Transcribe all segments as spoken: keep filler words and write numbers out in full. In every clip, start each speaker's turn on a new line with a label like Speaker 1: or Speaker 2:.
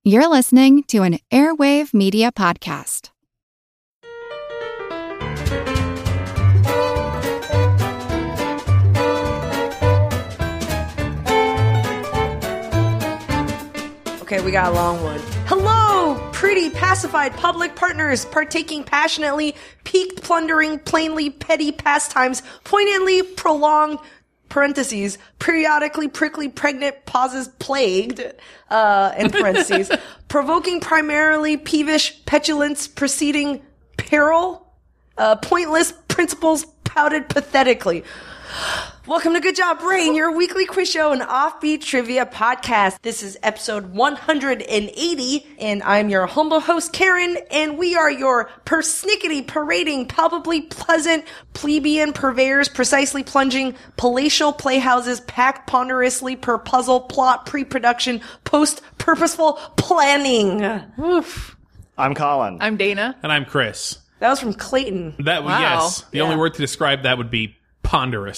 Speaker 1: You're listening to an Airwave Media Podcast.
Speaker 2: Okay, we got a long one. Hello, pretty pacified public partners partaking passionately, peaked plundering, plainly petty pastimes, poignantly prolonged, parentheses, periodically prickly pregnant pauses plagued, uh, in parentheses, provoking primarily peevish petulance preceding peril, uh, pointless principles pouted pathetically. Welcome to Good Job Brain, your weekly quiz show and offbeat trivia podcast. This is episode one hundred eighty, and I'm your humble host, Karen, and we are your persnickety, parading, palpably pleasant, plebeian purveyors, precisely plunging, palatial playhouses, packed ponderously per puzzle, plot, pre-production, post-purposeful planning. Oof.
Speaker 3: I'm Colin.
Speaker 4: I'm Dana.
Speaker 5: And I'm Chris.
Speaker 2: That was from Clayton.
Speaker 5: That
Speaker 4: Wow.
Speaker 5: Yes. The
Speaker 2: Yeah.
Speaker 5: only word to describe that would be ponderous.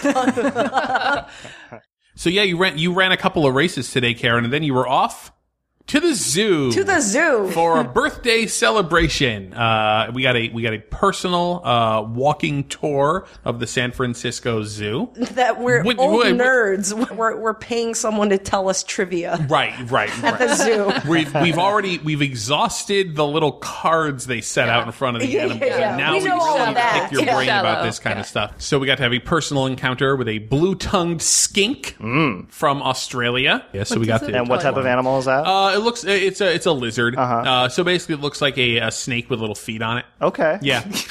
Speaker 5: So yeah, you ran you ran a couple of races today, Karen, and then you were off to the zoo.
Speaker 2: To the zoo.
Speaker 5: For a birthday celebration. Uh, we got a we got a personal uh, walking tour of the San Francisco Zoo.
Speaker 2: That we're
Speaker 5: Wait,
Speaker 2: old
Speaker 5: wait, wait.
Speaker 2: nerds. We're we're paying someone to tell us trivia
Speaker 5: Right, right,
Speaker 2: at the
Speaker 5: right.
Speaker 2: zoo.
Speaker 5: We've we've already we've exhausted the little cards they set out in front of the
Speaker 2: Yeah,
Speaker 5: animals,
Speaker 2: yeah, yeah.
Speaker 5: and now
Speaker 2: We
Speaker 5: we,
Speaker 2: know
Speaker 5: just
Speaker 2: all
Speaker 5: need
Speaker 2: of
Speaker 5: to
Speaker 2: that.
Speaker 5: pick your
Speaker 2: Yeah.
Speaker 5: brain about
Speaker 4: Shallow.
Speaker 5: this kind
Speaker 4: Yeah.
Speaker 5: of stuff. So we got to have a personal encounter with a blue-tongued skink from Australia. Yeah, so we got to.
Speaker 3: And what type of animal is that?
Speaker 5: Uh, it looks it's a it's a lizard. Uh-huh. Uh, so basically, it looks like a, a snake with little feet on it.
Speaker 3: okay.
Speaker 5: Yeah.
Speaker 3: In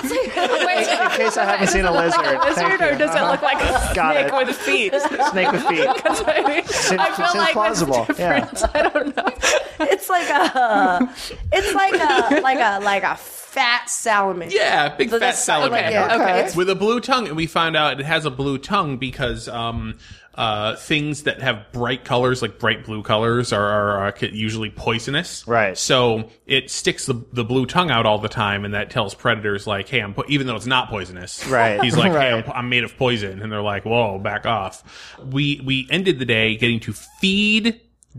Speaker 3: case I haven't seen a lizard.
Speaker 4: Lizard,
Speaker 3: Thank
Speaker 4: or
Speaker 3: you.
Speaker 4: does it look like a
Speaker 3: Got
Speaker 4: snake
Speaker 3: it.
Speaker 4: with feet?
Speaker 3: Snake with feet.
Speaker 4: I
Speaker 3: Seems,
Speaker 4: feel
Speaker 3: seems
Speaker 4: like
Speaker 3: plausible.
Speaker 4: that's
Speaker 3: Yeah.
Speaker 4: different. I don't know.
Speaker 2: It's like a, it's like a, like a, like a fat salamander.
Speaker 5: Yeah, big
Speaker 2: So
Speaker 5: fat
Speaker 2: that's- like,
Speaker 5: salamander.
Speaker 2: yeah,
Speaker 4: Okay.
Speaker 2: it's-
Speaker 5: With a blue tongue, and we found out it has a blue tongue because um, uh, things that have bright colors, like bright blue colors, are, are, are usually poisonous.
Speaker 3: Right.
Speaker 5: So it sticks the the blue tongue out all the time, and that tells predators like, "Hey, I'm po-, even though it's not poisonous."
Speaker 3: Right.
Speaker 5: He's like, "Hey,
Speaker 3: Right.
Speaker 5: I'm, I'm made of poison," and they're like, "Whoa, back off." We we ended the day getting to feed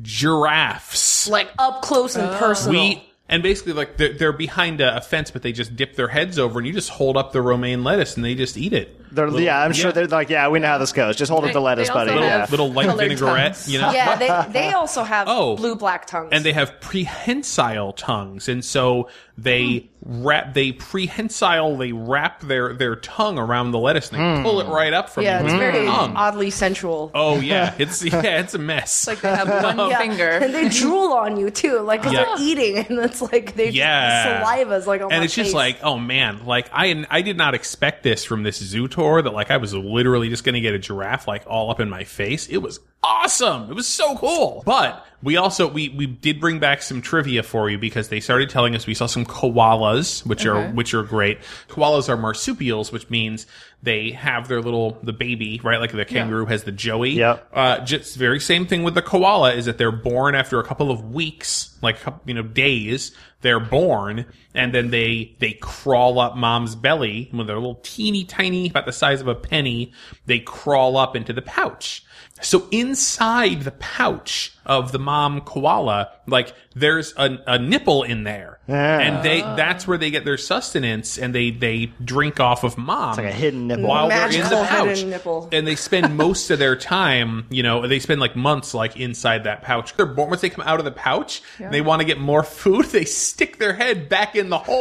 Speaker 5: giraffes.
Speaker 2: Like up close and personal.
Speaker 5: We and basically like they're, they're behind a, a fence, but they just dip their heads over, and you just hold up the romaine lettuce, and they just eat it.
Speaker 3: They're,
Speaker 5: Little-
Speaker 3: yeah, I'm sure they're like, yeah, we know how this goes. Just hold up
Speaker 4: They-
Speaker 3: the lettuce,
Speaker 4: they also
Speaker 3: buddy.
Speaker 4: have-
Speaker 3: Yeah.
Speaker 5: little, little light
Speaker 4: Colored
Speaker 5: vinaigrette,
Speaker 4: tongues.
Speaker 5: you know.
Speaker 2: yeah, they they also have
Speaker 5: Oh.
Speaker 2: blue black tongues.
Speaker 5: And they have prehensile tongues, and so they wrap they prehensile they wrap their their tongue around the lettuce and they pull it right up from
Speaker 2: yeah,
Speaker 5: you
Speaker 2: it's
Speaker 5: with their
Speaker 2: very
Speaker 5: tongue.
Speaker 2: oddly sensual.
Speaker 5: Oh yeah, it's yeah, it's a mess.
Speaker 4: Like they have one
Speaker 2: Yeah.
Speaker 4: finger.
Speaker 2: And they drool on you too, like 'cause
Speaker 5: Yeah.
Speaker 2: they're eating, and it's like they
Speaker 5: Yeah.
Speaker 2: just, the saliva's like on
Speaker 5: and
Speaker 2: my
Speaker 5: it's just
Speaker 2: face.
Speaker 5: like, oh man, like I I did not expect this from this zoo tour. That like I was literally just going to get a giraffe like all up in my face. It was awesome. It was so cool. But we also we we did bring back some trivia for you because they started telling us we saw some koalas, which are
Speaker 4: Okay.
Speaker 5: which are great. Koalas are marsupials, which means they have their little the baby, right? Like the kangaroo has the joey.
Speaker 3: Yep.
Speaker 5: Uh, just very same thing with the koala is that they're born after a couple of weeks, like you know days. They're born, and then they they crawl up mom's belly when they're little teeny tiny, about the size of a penny. They crawl up into the pouch. So inside the pouch of the mom koala, like there's a, a nipple in there,
Speaker 3: Yeah.
Speaker 5: and they that's where they get their sustenance, and they they drink off of mom.
Speaker 3: It's like a hidden nipple.
Speaker 5: While they're in
Speaker 2: Magical
Speaker 5: the pouch,
Speaker 2: hidden nipple.
Speaker 5: and they spend most of their time, you know, they spend like months like inside that pouch. They're born once they come out of the pouch, they want to get more food. They stick their head back in the hole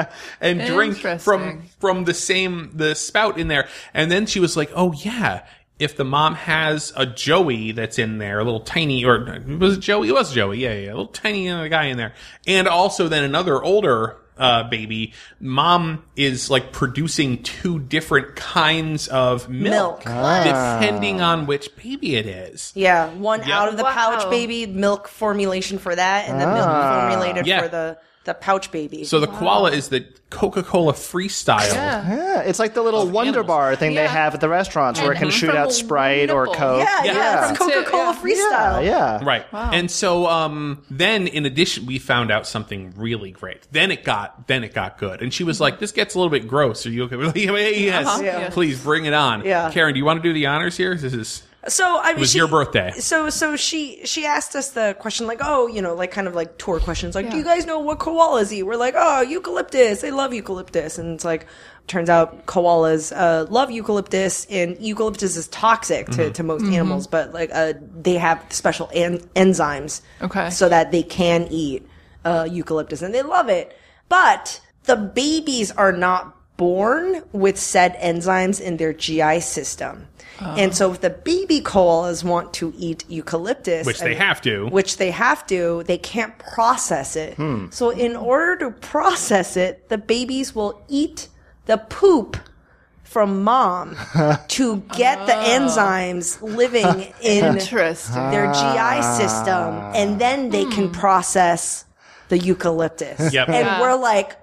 Speaker 5: and drink from
Speaker 4: Interesting.
Speaker 5: from the same the spout in there. And then she was like, "Oh yeah." If the mom has a Joey that's in there, a little tiny, or was it Joey? It was Joey, yeah, yeah, a little tiny uh, guy in there, and also then another older uh, baby. Mom is like producing two different kinds of milk,
Speaker 2: Milk. Ah.
Speaker 5: depending on which baby it is.
Speaker 2: yeah, one
Speaker 5: Yeah.
Speaker 2: out of the
Speaker 4: Wow.
Speaker 2: pouch baby milk formulation for that, and the milk formulated
Speaker 5: Yeah.
Speaker 2: for the the pouch baby.
Speaker 5: So the koala is the Coca-Cola freestyle.
Speaker 4: Yeah.
Speaker 3: Yeah, it's like the little
Speaker 5: Of
Speaker 3: Wonder
Speaker 5: animals.
Speaker 3: Bar thing they
Speaker 4: Yeah.
Speaker 3: have at the restaurants where it can
Speaker 4: Mhm.
Speaker 3: shoot
Speaker 4: From
Speaker 3: out
Speaker 4: a
Speaker 3: Sprite or
Speaker 4: nipple.
Speaker 3: Coke.
Speaker 2: yeah, yeah,
Speaker 5: Yeah.
Speaker 2: from Coca-Cola
Speaker 4: Yeah.
Speaker 2: freestyle.
Speaker 3: Yeah, yeah.
Speaker 5: Right.
Speaker 4: Wow.
Speaker 5: And so um then in addition we found out something really great. Then it got then it got good. And she was like, "This gets a little bit gross. Are you okay?" We're like, yes.
Speaker 4: Uh-huh.
Speaker 2: Yeah.
Speaker 5: Please bring it on.
Speaker 2: Yeah.
Speaker 5: Karen, do you want to do the honors here? This is
Speaker 2: So I mean,
Speaker 5: It was
Speaker 2: she-
Speaker 5: your birthday.
Speaker 2: So so she she asked us the question like, oh, you know, like kind of like tour questions, like, do
Speaker 4: Yeah.
Speaker 2: you guys know what koalas eat? We're like, oh, eucalyptus. They love eucalyptus, and it's like, turns out koalas uh, love eucalyptus, and eucalyptus is toxic to,
Speaker 5: Mm-hmm.
Speaker 2: to most animals, but like uh, they have special en- enzymes,
Speaker 4: Okay.
Speaker 2: so that they can eat uh, eucalyptus, and they love it. But the babies are not born with said enzymes in their G I system. And so if the baby koalas want to eat eucalyptus,
Speaker 5: Which they
Speaker 2: and-
Speaker 5: have to.
Speaker 2: which they have to, they can't process it. So in order to process it, the babies will eat the poop from mom to get the enzymes living in
Speaker 4: Interesting.
Speaker 2: their G I system, and then they can process the eucalyptus.
Speaker 5: Yep.
Speaker 2: And
Speaker 4: Yeah.
Speaker 2: we're like,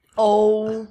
Speaker 2: oh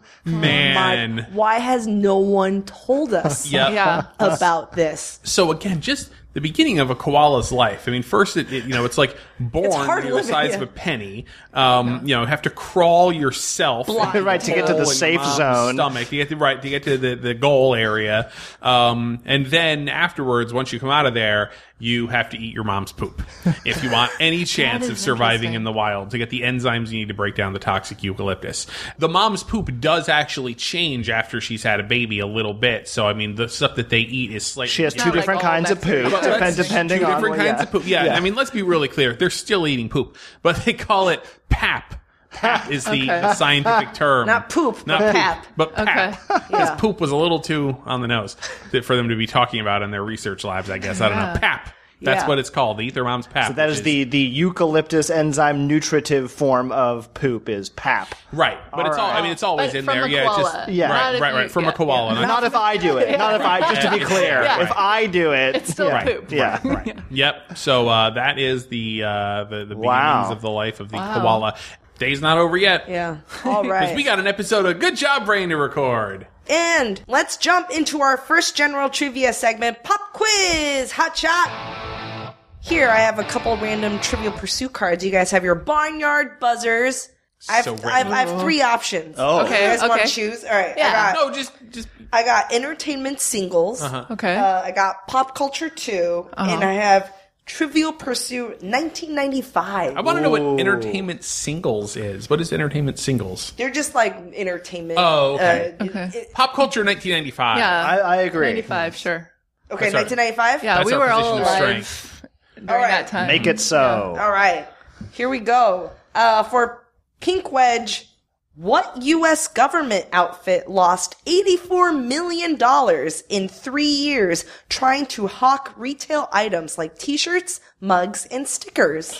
Speaker 5: Man.
Speaker 2: my, why has no one told us
Speaker 5: Yep.
Speaker 4: Yeah.
Speaker 2: about this?
Speaker 5: So again, just the beginning of a koala's life. I mean, first, it, it you know, it's like born
Speaker 2: hard
Speaker 5: you're the
Speaker 2: living,
Speaker 5: size
Speaker 2: yeah.
Speaker 5: of a penny. Um, you know, have to crawl yourself
Speaker 2: Blind.
Speaker 3: Right, to get to the
Speaker 5: hole in
Speaker 3: safe
Speaker 5: mom's
Speaker 3: zone.
Speaker 5: stomach to get to right to get to the, the goal area. Um, and then afterwards, once you come out of there, you have to eat your mom's poop if you want any chance
Speaker 4: is
Speaker 5: of surviving
Speaker 4: interesting.
Speaker 5: in the wild to get the enzymes you need to break down the toxic eucalyptus. The mom's poop does actually change after she's had a baby a little bit. So I mean, the stuff that they eat is slightly
Speaker 3: She has two
Speaker 4: Not like
Speaker 3: different
Speaker 4: all
Speaker 3: kinds of
Speaker 4: bacteria.
Speaker 3: poop,
Speaker 4: Well,
Speaker 3: depend,
Speaker 5: that's
Speaker 3: depending
Speaker 5: two
Speaker 3: on
Speaker 5: different
Speaker 3: what-
Speaker 5: kinds
Speaker 3: yeah.
Speaker 5: of poop. Yeah, I mean, let's be really clear. They're still eating poop, but they call it pap. Pap is the,
Speaker 4: Okay.
Speaker 5: the scientific term.
Speaker 2: Not poop,
Speaker 5: Not
Speaker 2: but
Speaker 5: poop,
Speaker 2: pap.
Speaker 5: but pap.
Speaker 4: Okay.
Speaker 5: Because
Speaker 2: Yeah.
Speaker 5: poop was a little too on the nose that- for them to be talking about in their research labs, I guess. I don't know.
Speaker 4: Yeah.
Speaker 5: Pap. That's
Speaker 2: Yeah.
Speaker 5: what it's called. They eat their mom's pap.
Speaker 3: So that
Speaker 5: which
Speaker 3: is the, the eucalyptus enzyme nutritive form of poop is pap.
Speaker 5: Right. But it's all, I mean, it's always
Speaker 4: But
Speaker 5: in
Speaker 4: from
Speaker 5: there.
Speaker 4: a
Speaker 5: Yeah, it's just,
Speaker 4: koala.
Speaker 3: Yeah.
Speaker 4: Not
Speaker 5: right,
Speaker 4: if
Speaker 5: right,
Speaker 4: you-
Speaker 5: right. From
Speaker 4: yeah,
Speaker 5: a koala.
Speaker 4: yeah.
Speaker 5: Not-
Speaker 3: Not if I do it. Not if I, just to be clear.
Speaker 4: Yeah.
Speaker 3: If I do it.
Speaker 4: It's still
Speaker 3: yeah.
Speaker 4: poop.
Speaker 3: Yeah.
Speaker 5: Right. Yep. So uh, that is the uh, the, the beginnings
Speaker 3: Wow.
Speaker 5: of the life of the
Speaker 4: Wow.
Speaker 5: koala. Day's not over yet.
Speaker 2: Yeah. All
Speaker 5: Because
Speaker 2: right.
Speaker 5: we got an episode of Good Job Brain to record.
Speaker 2: And let's jump into our first general trivia segment, Pop Quiz Hot Shot. Here, I have a couple random Trivial Pursuit cards. You guys have your Barnyard Buzzers. I have,
Speaker 5: So
Speaker 2: I have, I have
Speaker 5: random.
Speaker 2: three options.
Speaker 3: Oh.
Speaker 4: Okay,
Speaker 2: You guys want
Speaker 4: okay.
Speaker 2: to choose? All right.
Speaker 4: Yeah.
Speaker 2: I got,
Speaker 5: No, just just
Speaker 2: I got Entertainment Singles.
Speaker 4: Okay.
Speaker 2: Uh, I got Pop Culture two. And I have Trivial Pursuit nineteen ninety-five.
Speaker 5: I want to know what entertainment singles is. What is entertainment singles?
Speaker 2: They're just like entertainment.
Speaker 5: Oh, okay.
Speaker 2: uh,
Speaker 4: Okay.
Speaker 2: it-
Speaker 5: Pop culture nineteen ninety-five.
Speaker 4: yeah.
Speaker 3: I, I agree.
Speaker 4: ninety-five, sure.
Speaker 2: okay,
Speaker 5: That's our-
Speaker 2: nineteen ninety-five?
Speaker 4: Yeah,
Speaker 5: That's
Speaker 4: we
Speaker 5: our
Speaker 4: were all
Speaker 5: position of
Speaker 4: alive during
Speaker 2: All right.
Speaker 4: that time.
Speaker 3: Make it so.
Speaker 2: All right, here we go. Uh, for Pink Wedge, what U S government outfit lost eighty-four million dollars in three years trying to hawk retail items like t-shirts, mugs, and stickers?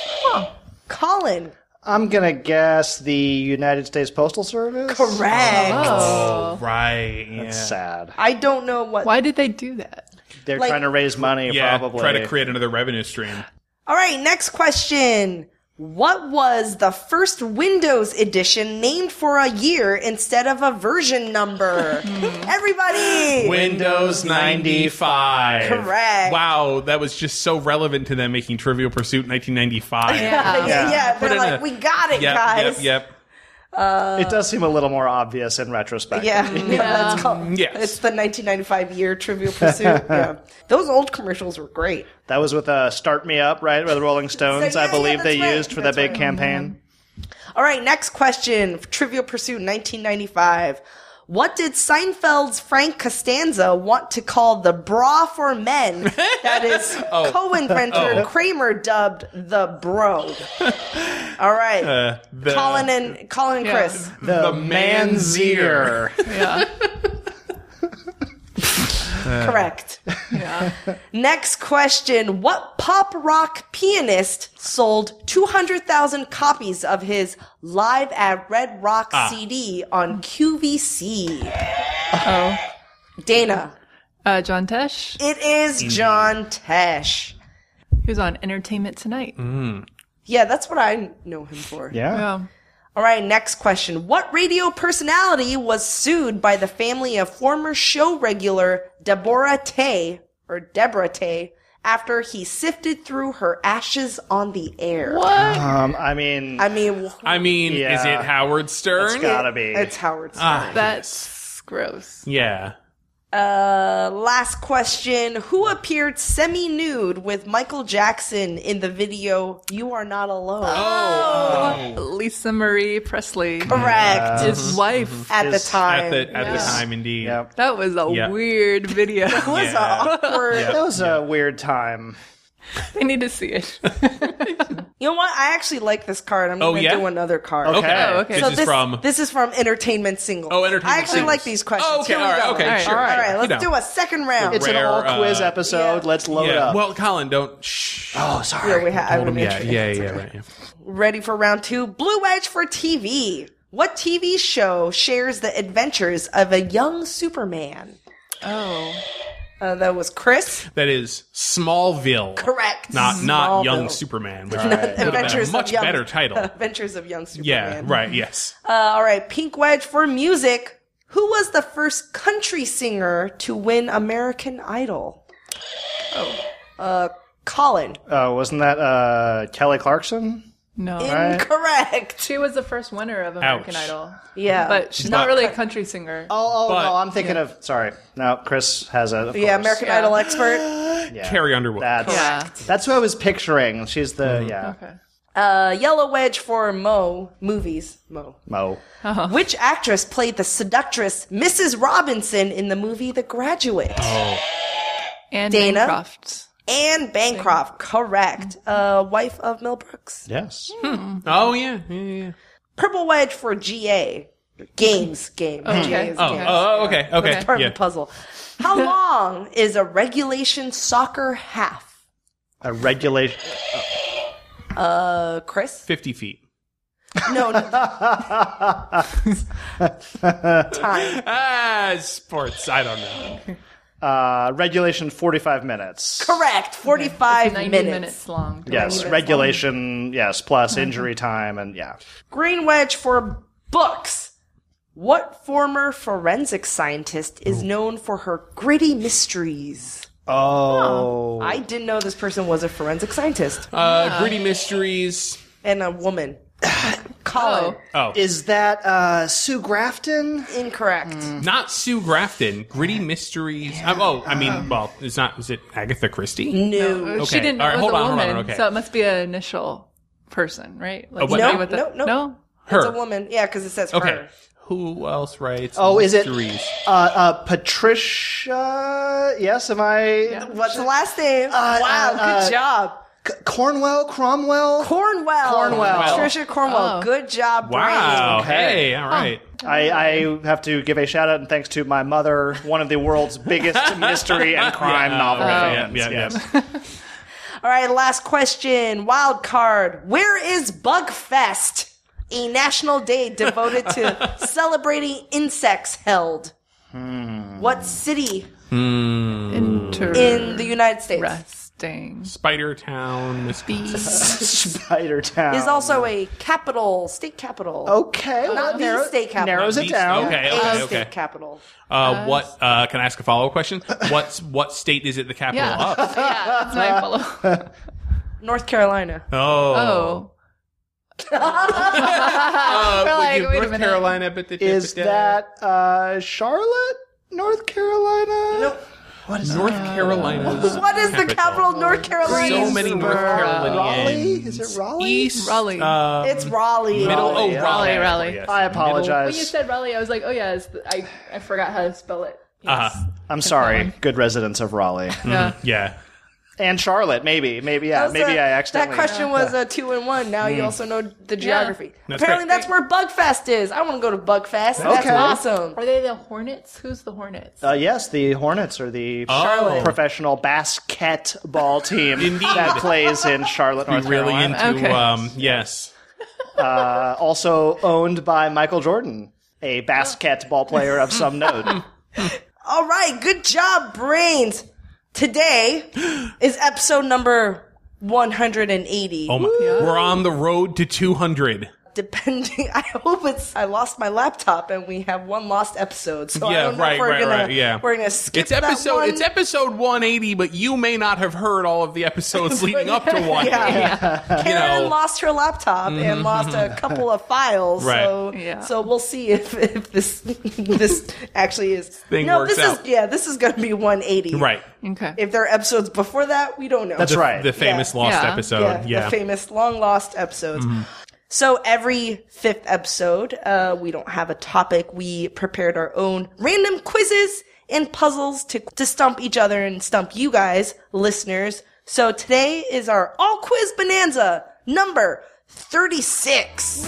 Speaker 2: Colin,
Speaker 3: I'm going to guess the United States Postal Service.
Speaker 2: correct.
Speaker 4: Oh.
Speaker 5: Right. Yeah.
Speaker 3: That's sad.
Speaker 2: I don't know what.
Speaker 4: Why did they do that?
Speaker 3: They're
Speaker 2: Like-
Speaker 3: trying to raise money,
Speaker 5: Yeah,
Speaker 3: probably.
Speaker 5: try to create another revenue stream.
Speaker 2: All right, next question. What was the first Windows edition named for a year instead of a version number? Everybody!
Speaker 5: Windows ninety-five.
Speaker 2: Correct.
Speaker 5: Wow, that was just so relevant to them making Trivial Pursuit nineteen ninety-five.
Speaker 2: yeah,
Speaker 4: Yeah.
Speaker 2: yeah,
Speaker 5: Put
Speaker 2: they're
Speaker 5: in
Speaker 2: like,
Speaker 5: a-
Speaker 2: we got it,
Speaker 5: Yep,
Speaker 2: guys.
Speaker 5: yep,
Speaker 3: It does seem a little more obvious in retrospect.
Speaker 2: Yeah, yeah, it's called.
Speaker 5: Yes.
Speaker 2: It's the nineteen ninety-five year Trivial Pursuit. Yeah, those old commercials were great.
Speaker 3: That was with uh, Start Me Up, right? With the Rolling Stones,
Speaker 2: So, yeah,
Speaker 3: I believe
Speaker 2: yeah,
Speaker 3: they
Speaker 2: that's right.
Speaker 3: used for
Speaker 2: That's
Speaker 3: that big
Speaker 2: right.
Speaker 3: campaign.
Speaker 2: All right, next question. Trivial Pursuit nineteen ninety-five. What did Seinfeld's Frank Costanza want to call the bra for men that his co-inventor Kramer dubbed the bro? All right.
Speaker 5: Uh, the,
Speaker 2: Colin and Colin and
Speaker 4: Yeah.
Speaker 2: Chris.
Speaker 3: The,
Speaker 5: Manzier.
Speaker 4: Yeah.
Speaker 2: Correct.
Speaker 4: Yeah.
Speaker 2: Next question. What pop rock pianist sold two hundred thousand copies of his Live at Red Rock C D on Q V C?
Speaker 4: Oh.
Speaker 2: Dana.
Speaker 4: Uh, John Tesh.
Speaker 2: It is John Tesh.
Speaker 4: He was on Entertainment Tonight.
Speaker 2: Yeah, that's what I know him for.
Speaker 3: Yeah.
Speaker 4: Yeah.
Speaker 2: All right, next question. What radio personality was sued by the family of former show regular Deborah Tay, or Deborah Tay, after he sifted through her ashes on the air?
Speaker 4: What?
Speaker 3: Um, I mean,
Speaker 2: I mean,
Speaker 5: I mean,
Speaker 3: Yeah.
Speaker 5: is it Howard Stern?
Speaker 3: it's gotta be.
Speaker 2: it's Howard Stern.
Speaker 5: Ah,
Speaker 4: That's gross.
Speaker 5: yeah.
Speaker 2: Uh, last question. Who appeared semi-nude with Michael Jackson in the video You Are Not Alone?
Speaker 5: Oh,
Speaker 4: Lisa Marie Presley.
Speaker 2: Correct.
Speaker 4: His wife.
Speaker 2: At the
Speaker 3: His-
Speaker 2: time.
Speaker 5: at the at the
Speaker 4: Yeah.
Speaker 5: time, indeed.
Speaker 3: Yep.
Speaker 4: That was a
Speaker 5: Yeah.
Speaker 4: weird video.
Speaker 2: It was
Speaker 5: Yeah.
Speaker 2: awkward.
Speaker 3: That was a weird time.
Speaker 4: I need to see it.
Speaker 2: You know what? I actually like this card. I'm
Speaker 5: Oh,
Speaker 2: going to
Speaker 5: yeah?
Speaker 2: do another card.
Speaker 5: Okay.
Speaker 4: Oh, okay.
Speaker 5: This
Speaker 2: So
Speaker 5: is
Speaker 2: this,
Speaker 5: from.
Speaker 2: this is from Entertainment Singles.
Speaker 5: Oh, Entertainment
Speaker 2: I actually
Speaker 5: Singles.
Speaker 2: like these questions.
Speaker 5: Oh, okay,
Speaker 2: Here we
Speaker 5: all right,
Speaker 2: go.
Speaker 5: okay,
Speaker 4: All right.
Speaker 5: sure.
Speaker 2: All
Speaker 5: sure.
Speaker 2: right, let's
Speaker 5: You know.
Speaker 2: do a second round.
Speaker 3: It's an
Speaker 5: Rare,
Speaker 3: all quiz
Speaker 5: uh,
Speaker 3: episode.
Speaker 2: yeah.
Speaker 3: Let's load it
Speaker 5: Yeah.
Speaker 3: up.
Speaker 5: Well, Colin, don't. Shh.
Speaker 3: oh, sorry.
Speaker 2: Yeah, we ha- I
Speaker 5: Hold him.
Speaker 2: would
Speaker 5: Yeah,
Speaker 2: mention
Speaker 5: yeah,
Speaker 2: it.
Speaker 5: yeah, right. Yeah.
Speaker 2: Ready for round two? Blue Wedge for T V. What T V show shares the adventures of a young Superman?
Speaker 4: Oh.
Speaker 2: Uh, that was Chris.
Speaker 5: That is Smallville.
Speaker 2: Correct.
Speaker 5: Not not
Speaker 2: Smallville.
Speaker 5: Young Superman, which
Speaker 3: All right.
Speaker 5: would have been a
Speaker 2: Adventures of
Speaker 5: much
Speaker 2: young,
Speaker 5: better title.
Speaker 2: Adventures of Young Superman.
Speaker 5: Yeah, right. Yes.
Speaker 2: Uh, all right, Pink Wedge for music. Who was the first country singer to win American Idol? Oh. Uh, Colin.
Speaker 3: Uh, wasn't that uh, Kelly Clarkson?
Speaker 4: No.
Speaker 3: Right.
Speaker 2: Incorrect.
Speaker 4: She was the first winner of American
Speaker 5: Ouch.
Speaker 4: Idol.
Speaker 2: Yeah.
Speaker 4: But she's
Speaker 5: But-
Speaker 4: not really a country singer.
Speaker 3: Oh, oh
Speaker 5: But-
Speaker 3: no, I'm thinking of. Sorry. No, Chris has a. of
Speaker 2: yeah,
Speaker 3: course.
Speaker 2: American
Speaker 4: Yeah.
Speaker 2: Idol expert.
Speaker 3: Yeah.
Speaker 5: Carrie Underwood.
Speaker 3: That's,
Speaker 4: Yeah.
Speaker 3: that's who I was picturing. She's the. Yeah.
Speaker 4: Okay.
Speaker 2: Uh, Yellow Wedge for Mo. Movies. Mo.
Speaker 3: Mo.
Speaker 2: Which actress played the seductress Missus Robinson in the movie The Graduate?
Speaker 5: Oh,
Speaker 4: And
Speaker 2: Dana?
Speaker 4: Bancroft.
Speaker 2: Anne Bancroft. Correct. Uh, wife of Mel Brooks.
Speaker 3: Yes.
Speaker 5: oh yeah, yeah, yeah.
Speaker 2: Purple Wedge for G A. Games. Game.
Speaker 4: Okay.
Speaker 2: G A is
Speaker 5: Oh,
Speaker 2: games.
Speaker 5: oh, okay, okay,
Speaker 4: Okay.
Speaker 2: Part
Speaker 5: yeah.
Speaker 2: of the puzzle. How long is a regulation soccer half?
Speaker 3: A regulation.
Speaker 2: Uh, Chris?
Speaker 5: Fifty feet.
Speaker 2: No. no. Time.
Speaker 5: Ah, sports. I don't know.
Speaker 3: Uh, regulation forty-five minutes.
Speaker 2: Correct. forty-five
Speaker 4: ninety
Speaker 2: minutes.
Speaker 4: minutes, long.
Speaker 3: Yes.
Speaker 2: minutes
Speaker 3: Regulation. Yes. Plus injury time and yeah.
Speaker 2: Green Wedge for books. What former forensic scientist is known for her gritty mysteries?
Speaker 3: Oh.
Speaker 2: I didn't know this person was a forensic scientist
Speaker 5: Uh, Gritty Mysteries.
Speaker 2: and a woman. Colin.
Speaker 5: Oh,
Speaker 3: Is that uh, Sue Grafton?
Speaker 2: Incorrect.
Speaker 5: not Sue Grafton. Gritty Mysteries. Um, oh, I mean, well, it's not. Is it Agatha Christie?
Speaker 2: No.
Speaker 4: Uh, She
Speaker 5: Okay.
Speaker 4: didn't know
Speaker 5: All right,
Speaker 4: it was
Speaker 5: hold
Speaker 4: a
Speaker 5: on, hold on,
Speaker 4: woman,
Speaker 5: okay.
Speaker 4: so it must be an initial person, right? Like,
Speaker 5: Oh, what-
Speaker 4: somebody
Speaker 2: No,
Speaker 4: with the-
Speaker 2: no, no.
Speaker 4: no.
Speaker 5: Her.
Speaker 2: It's a woman. Yeah, because it says
Speaker 5: Okay.
Speaker 2: her.
Speaker 5: Who else writes?
Speaker 3: Oh, is it
Speaker 5: mysteries?
Speaker 3: uh, uh, Patricia? Yes, am I?
Speaker 2: What's the last name? wow,
Speaker 3: uh, uh,
Speaker 2: good job.
Speaker 3: C- Cornwell? Cromwell?
Speaker 2: Cornwell.
Speaker 3: Cornwell.
Speaker 2: Patricia Cornwell.
Speaker 4: Oh.
Speaker 2: Good job,
Speaker 5: Wow.
Speaker 2: Brandon.
Speaker 5: Hey, all right.
Speaker 3: I, I have to give a shout out and thanks to my mother, one of the world's biggest mystery and crime
Speaker 5: Yeah,
Speaker 3: novel
Speaker 5: yeah,
Speaker 3: fans.
Speaker 5: yeah, yeah,
Speaker 3: yes.
Speaker 2: All right, last question. Wild card. Where is Bugfest? A national day devoted to celebrating insects held. What city
Speaker 4: Interesting.
Speaker 2: in the United States
Speaker 5: Spider Town, Wisconsin.
Speaker 3: Spider Town.
Speaker 2: is also a capital, state capital?
Speaker 3: Okay. well,
Speaker 2: Not the
Speaker 3: narrow-
Speaker 2: state capital.
Speaker 3: Narrows it
Speaker 5: East-
Speaker 3: down.
Speaker 5: okay,
Speaker 2: A
Speaker 5: okay,
Speaker 2: state
Speaker 5: okay.
Speaker 2: capital.
Speaker 5: Uh, what? Uh, can I ask a follow up question? What's what state is it the capital
Speaker 4: Yeah.
Speaker 5: of?
Speaker 4: yeah, that's my follow.
Speaker 2: North Carolina.
Speaker 5: Oh,
Speaker 4: Oh.
Speaker 5: Uh,
Speaker 4: We're like,
Speaker 5: would you-
Speaker 4: wait a
Speaker 5: North
Speaker 4: minute.
Speaker 5: Carolina, but the
Speaker 3: Is that uh, Charlotte, North Carolina?
Speaker 2: Nope.
Speaker 3: What is
Speaker 5: North Carolina's?
Speaker 2: What is the capital of North Carolina?
Speaker 5: So many North Carolinians.
Speaker 3: Raleigh? Is it Raleigh?
Speaker 5: East,
Speaker 4: Raleigh.
Speaker 5: Uh,
Speaker 2: It's Raleigh.
Speaker 5: middle. Oh,
Speaker 3: Raleigh,
Speaker 5: Raleigh.
Speaker 4: Raleigh, Raleigh.
Speaker 5: Yes.
Speaker 3: I
Speaker 4: When you
Speaker 3: apologize.
Speaker 4: said Raleigh, I was like, oh yeah, it's the, I I forgot how to spell it. Yes.
Speaker 5: Uh-huh.
Speaker 3: I'm sorry, good residents of Raleigh.
Speaker 4: Yeah.
Speaker 5: Yeah.
Speaker 3: And Charlotte, maybe. Maybe, yeah.
Speaker 2: That was
Speaker 3: Maybe
Speaker 2: a-
Speaker 3: I accidentally.
Speaker 2: That question was a two and one. Now you also know the geography.
Speaker 5: That's
Speaker 2: Apparently,
Speaker 5: great.
Speaker 2: that's where Bugfest is. I want to go to Bugfest. That's
Speaker 3: Okay.
Speaker 2: awesome.
Speaker 4: Are they the Hornets? Who's the Hornets?
Speaker 3: Uh, yes, the Hornets are the
Speaker 5: Charlotte.
Speaker 3: professional basketball team
Speaker 5: Indeed.
Speaker 3: that plays in Charlotte, North
Speaker 5: Really
Speaker 3: Carolina.
Speaker 5: into
Speaker 4: Okay.
Speaker 5: um yes.
Speaker 3: Uh, also owned by Michael Jordan, a basketball player of some note.
Speaker 2: All right, good job, brains. Today is episode number one hundred eighty.
Speaker 5: Oh my, we're on the road to two hundred.
Speaker 2: depending, I hope it's, I lost my laptop and we have one lost episode. So I
Speaker 5: Yeah,
Speaker 2: don't know
Speaker 5: right,
Speaker 2: if we're
Speaker 5: right,
Speaker 2: gonna,
Speaker 5: right, yeah.
Speaker 2: we're gonna skip
Speaker 5: It's episode
Speaker 2: that one.
Speaker 5: it's episode one eighty, but you may not have heard all of the episodes leading up to one eighty.
Speaker 2: Yeah.
Speaker 5: You
Speaker 2: Karen
Speaker 5: know.
Speaker 2: lost her laptop and lost a couple of files.
Speaker 5: Right.
Speaker 2: So,
Speaker 4: Yeah.
Speaker 2: so we'll see if, if this this actually is.
Speaker 5: Thing
Speaker 2: no,
Speaker 5: works
Speaker 2: this
Speaker 5: out.
Speaker 2: is yeah, this is going to be one eighty.
Speaker 5: Right.
Speaker 4: Okay.
Speaker 2: If there are episodes before that, we don't know.
Speaker 3: That's right.
Speaker 5: The famous
Speaker 2: Yeah.
Speaker 5: lost
Speaker 4: Yeah.
Speaker 5: episode.
Speaker 2: Yeah,
Speaker 5: Yeah.
Speaker 2: the famous long lost episodes. So every fifth episode, uh, we don't have a topic. We prepared our own random quizzes and puzzles to to stump each other and stump you guys, listeners. So today is our all quiz bonanza number thirty-six.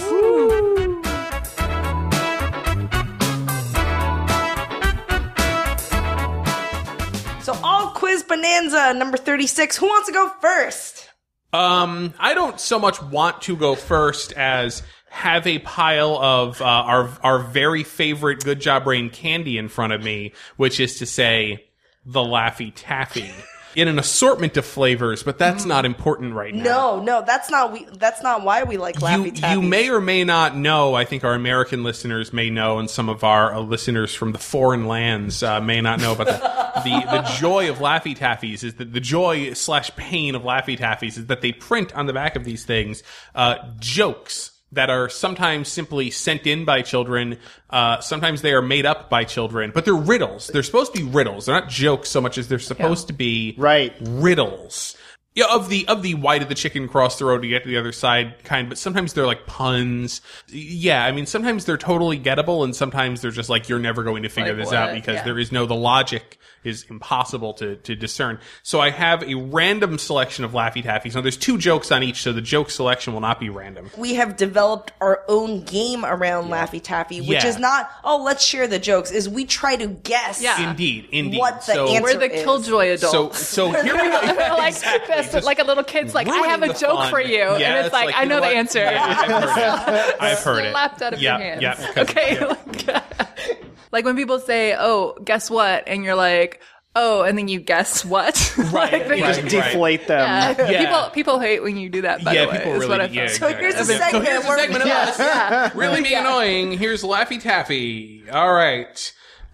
Speaker 2: So all quiz bonanza number thirty-six. Who wants to go first?
Speaker 5: Um, I don't so much want to go first as have a pile of uh, our our very favorite Good Job Brain candy in front of me, which is to say, the Laffy Taffy, in an assortment of flavors. But that's not important right now.
Speaker 2: No, no, that's not we. That's not why we like
Speaker 5: You,
Speaker 2: Laffy Taffy.
Speaker 5: you may or may not know, I think our American listeners may know, and some of our uh, listeners from the foreign lands uh, may not know about the, the, the joy of Laffy Taffies is that the joy slash pain of Laffy Taffies is that they print on the back of these things uh, jokes that are sometimes simply sent in by children. Uh, sometimes they are made up by children, but they're riddles. They're supposed to be riddles. They're not jokes so much as they're supposed to be
Speaker 3: Right.
Speaker 5: riddles. Yeah, of the of the why did the chicken cross the road to get to the other side kind, but sometimes they're like puns. Yeah, I mean sometimes they're totally gettable, and sometimes they're just like you're never going to figure
Speaker 4: Like
Speaker 5: this
Speaker 4: what?
Speaker 5: out because
Speaker 4: Yeah.
Speaker 5: there is no the logic is impossible to to discern. So I have a random selection of Laffy Taffies. Now there's two jokes on each, so the joke selection will not be random.
Speaker 2: we have developed our own game around Laffy Taffy, which
Speaker 5: Yeah.
Speaker 2: is not, oh, let's share the jokes, is we try to guess
Speaker 4: Yeah.
Speaker 5: Indeed, indeed.
Speaker 2: what the
Speaker 5: so,
Speaker 2: answer
Speaker 4: We're the
Speaker 2: is.
Speaker 4: killjoy
Speaker 5: So
Speaker 4: adults.
Speaker 5: so here we go.
Speaker 4: like,
Speaker 5: Exactly.
Speaker 4: that's
Speaker 5: Just
Speaker 4: like a little kid's like, I have
Speaker 5: ruining
Speaker 4: a
Speaker 5: the
Speaker 4: joke
Speaker 5: fun.
Speaker 4: for you.
Speaker 5: Yeah,
Speaker 4: and it's like,
Speaker 5: like,
Speaker 4: I
Speaker 5: you
Speaker 4: know the
Speaker 5: what?
Speaker 4: answer.
Speaker 5: Yeah, I've heard it. I've heard it.
Speaker 4: Slapped out of
Speaker 5: Yeah,
Speaker 4: your hands.
Speaker 5: yeah, 'cause-
Speaker 4: Okay.
Speaker 5: yeah.
Speaker 4: Like, like when people say, oh, guess what? And you're like, oh, and then you guess what?
Speaker 5: Right,
Speaker 4: Like, they
Speaker 5: right,
Speaker 3: Just
Speaker 4: just-
Speaker 3: deflate them.
Speaker 4: Yeah.
Speaker 5: Yeah.
Speaker 4: People people hate when you do that, by
Speaker 5: Yeah,
Speaker 4: the way.
Speaker 5: people
Speaker 4: is
Speaker 5: really
Speaker 4: what I
Speaker 5: yeah,
Speaker 4: found.
Speaker 2: So here's a
Speaker 5: exactly.
Speaker 2: segment
Speaker 5: So here's a
Speaker 2: where-
Speaker 5: segment of us. Really being annoying. Here's Laffy Taffy. All right.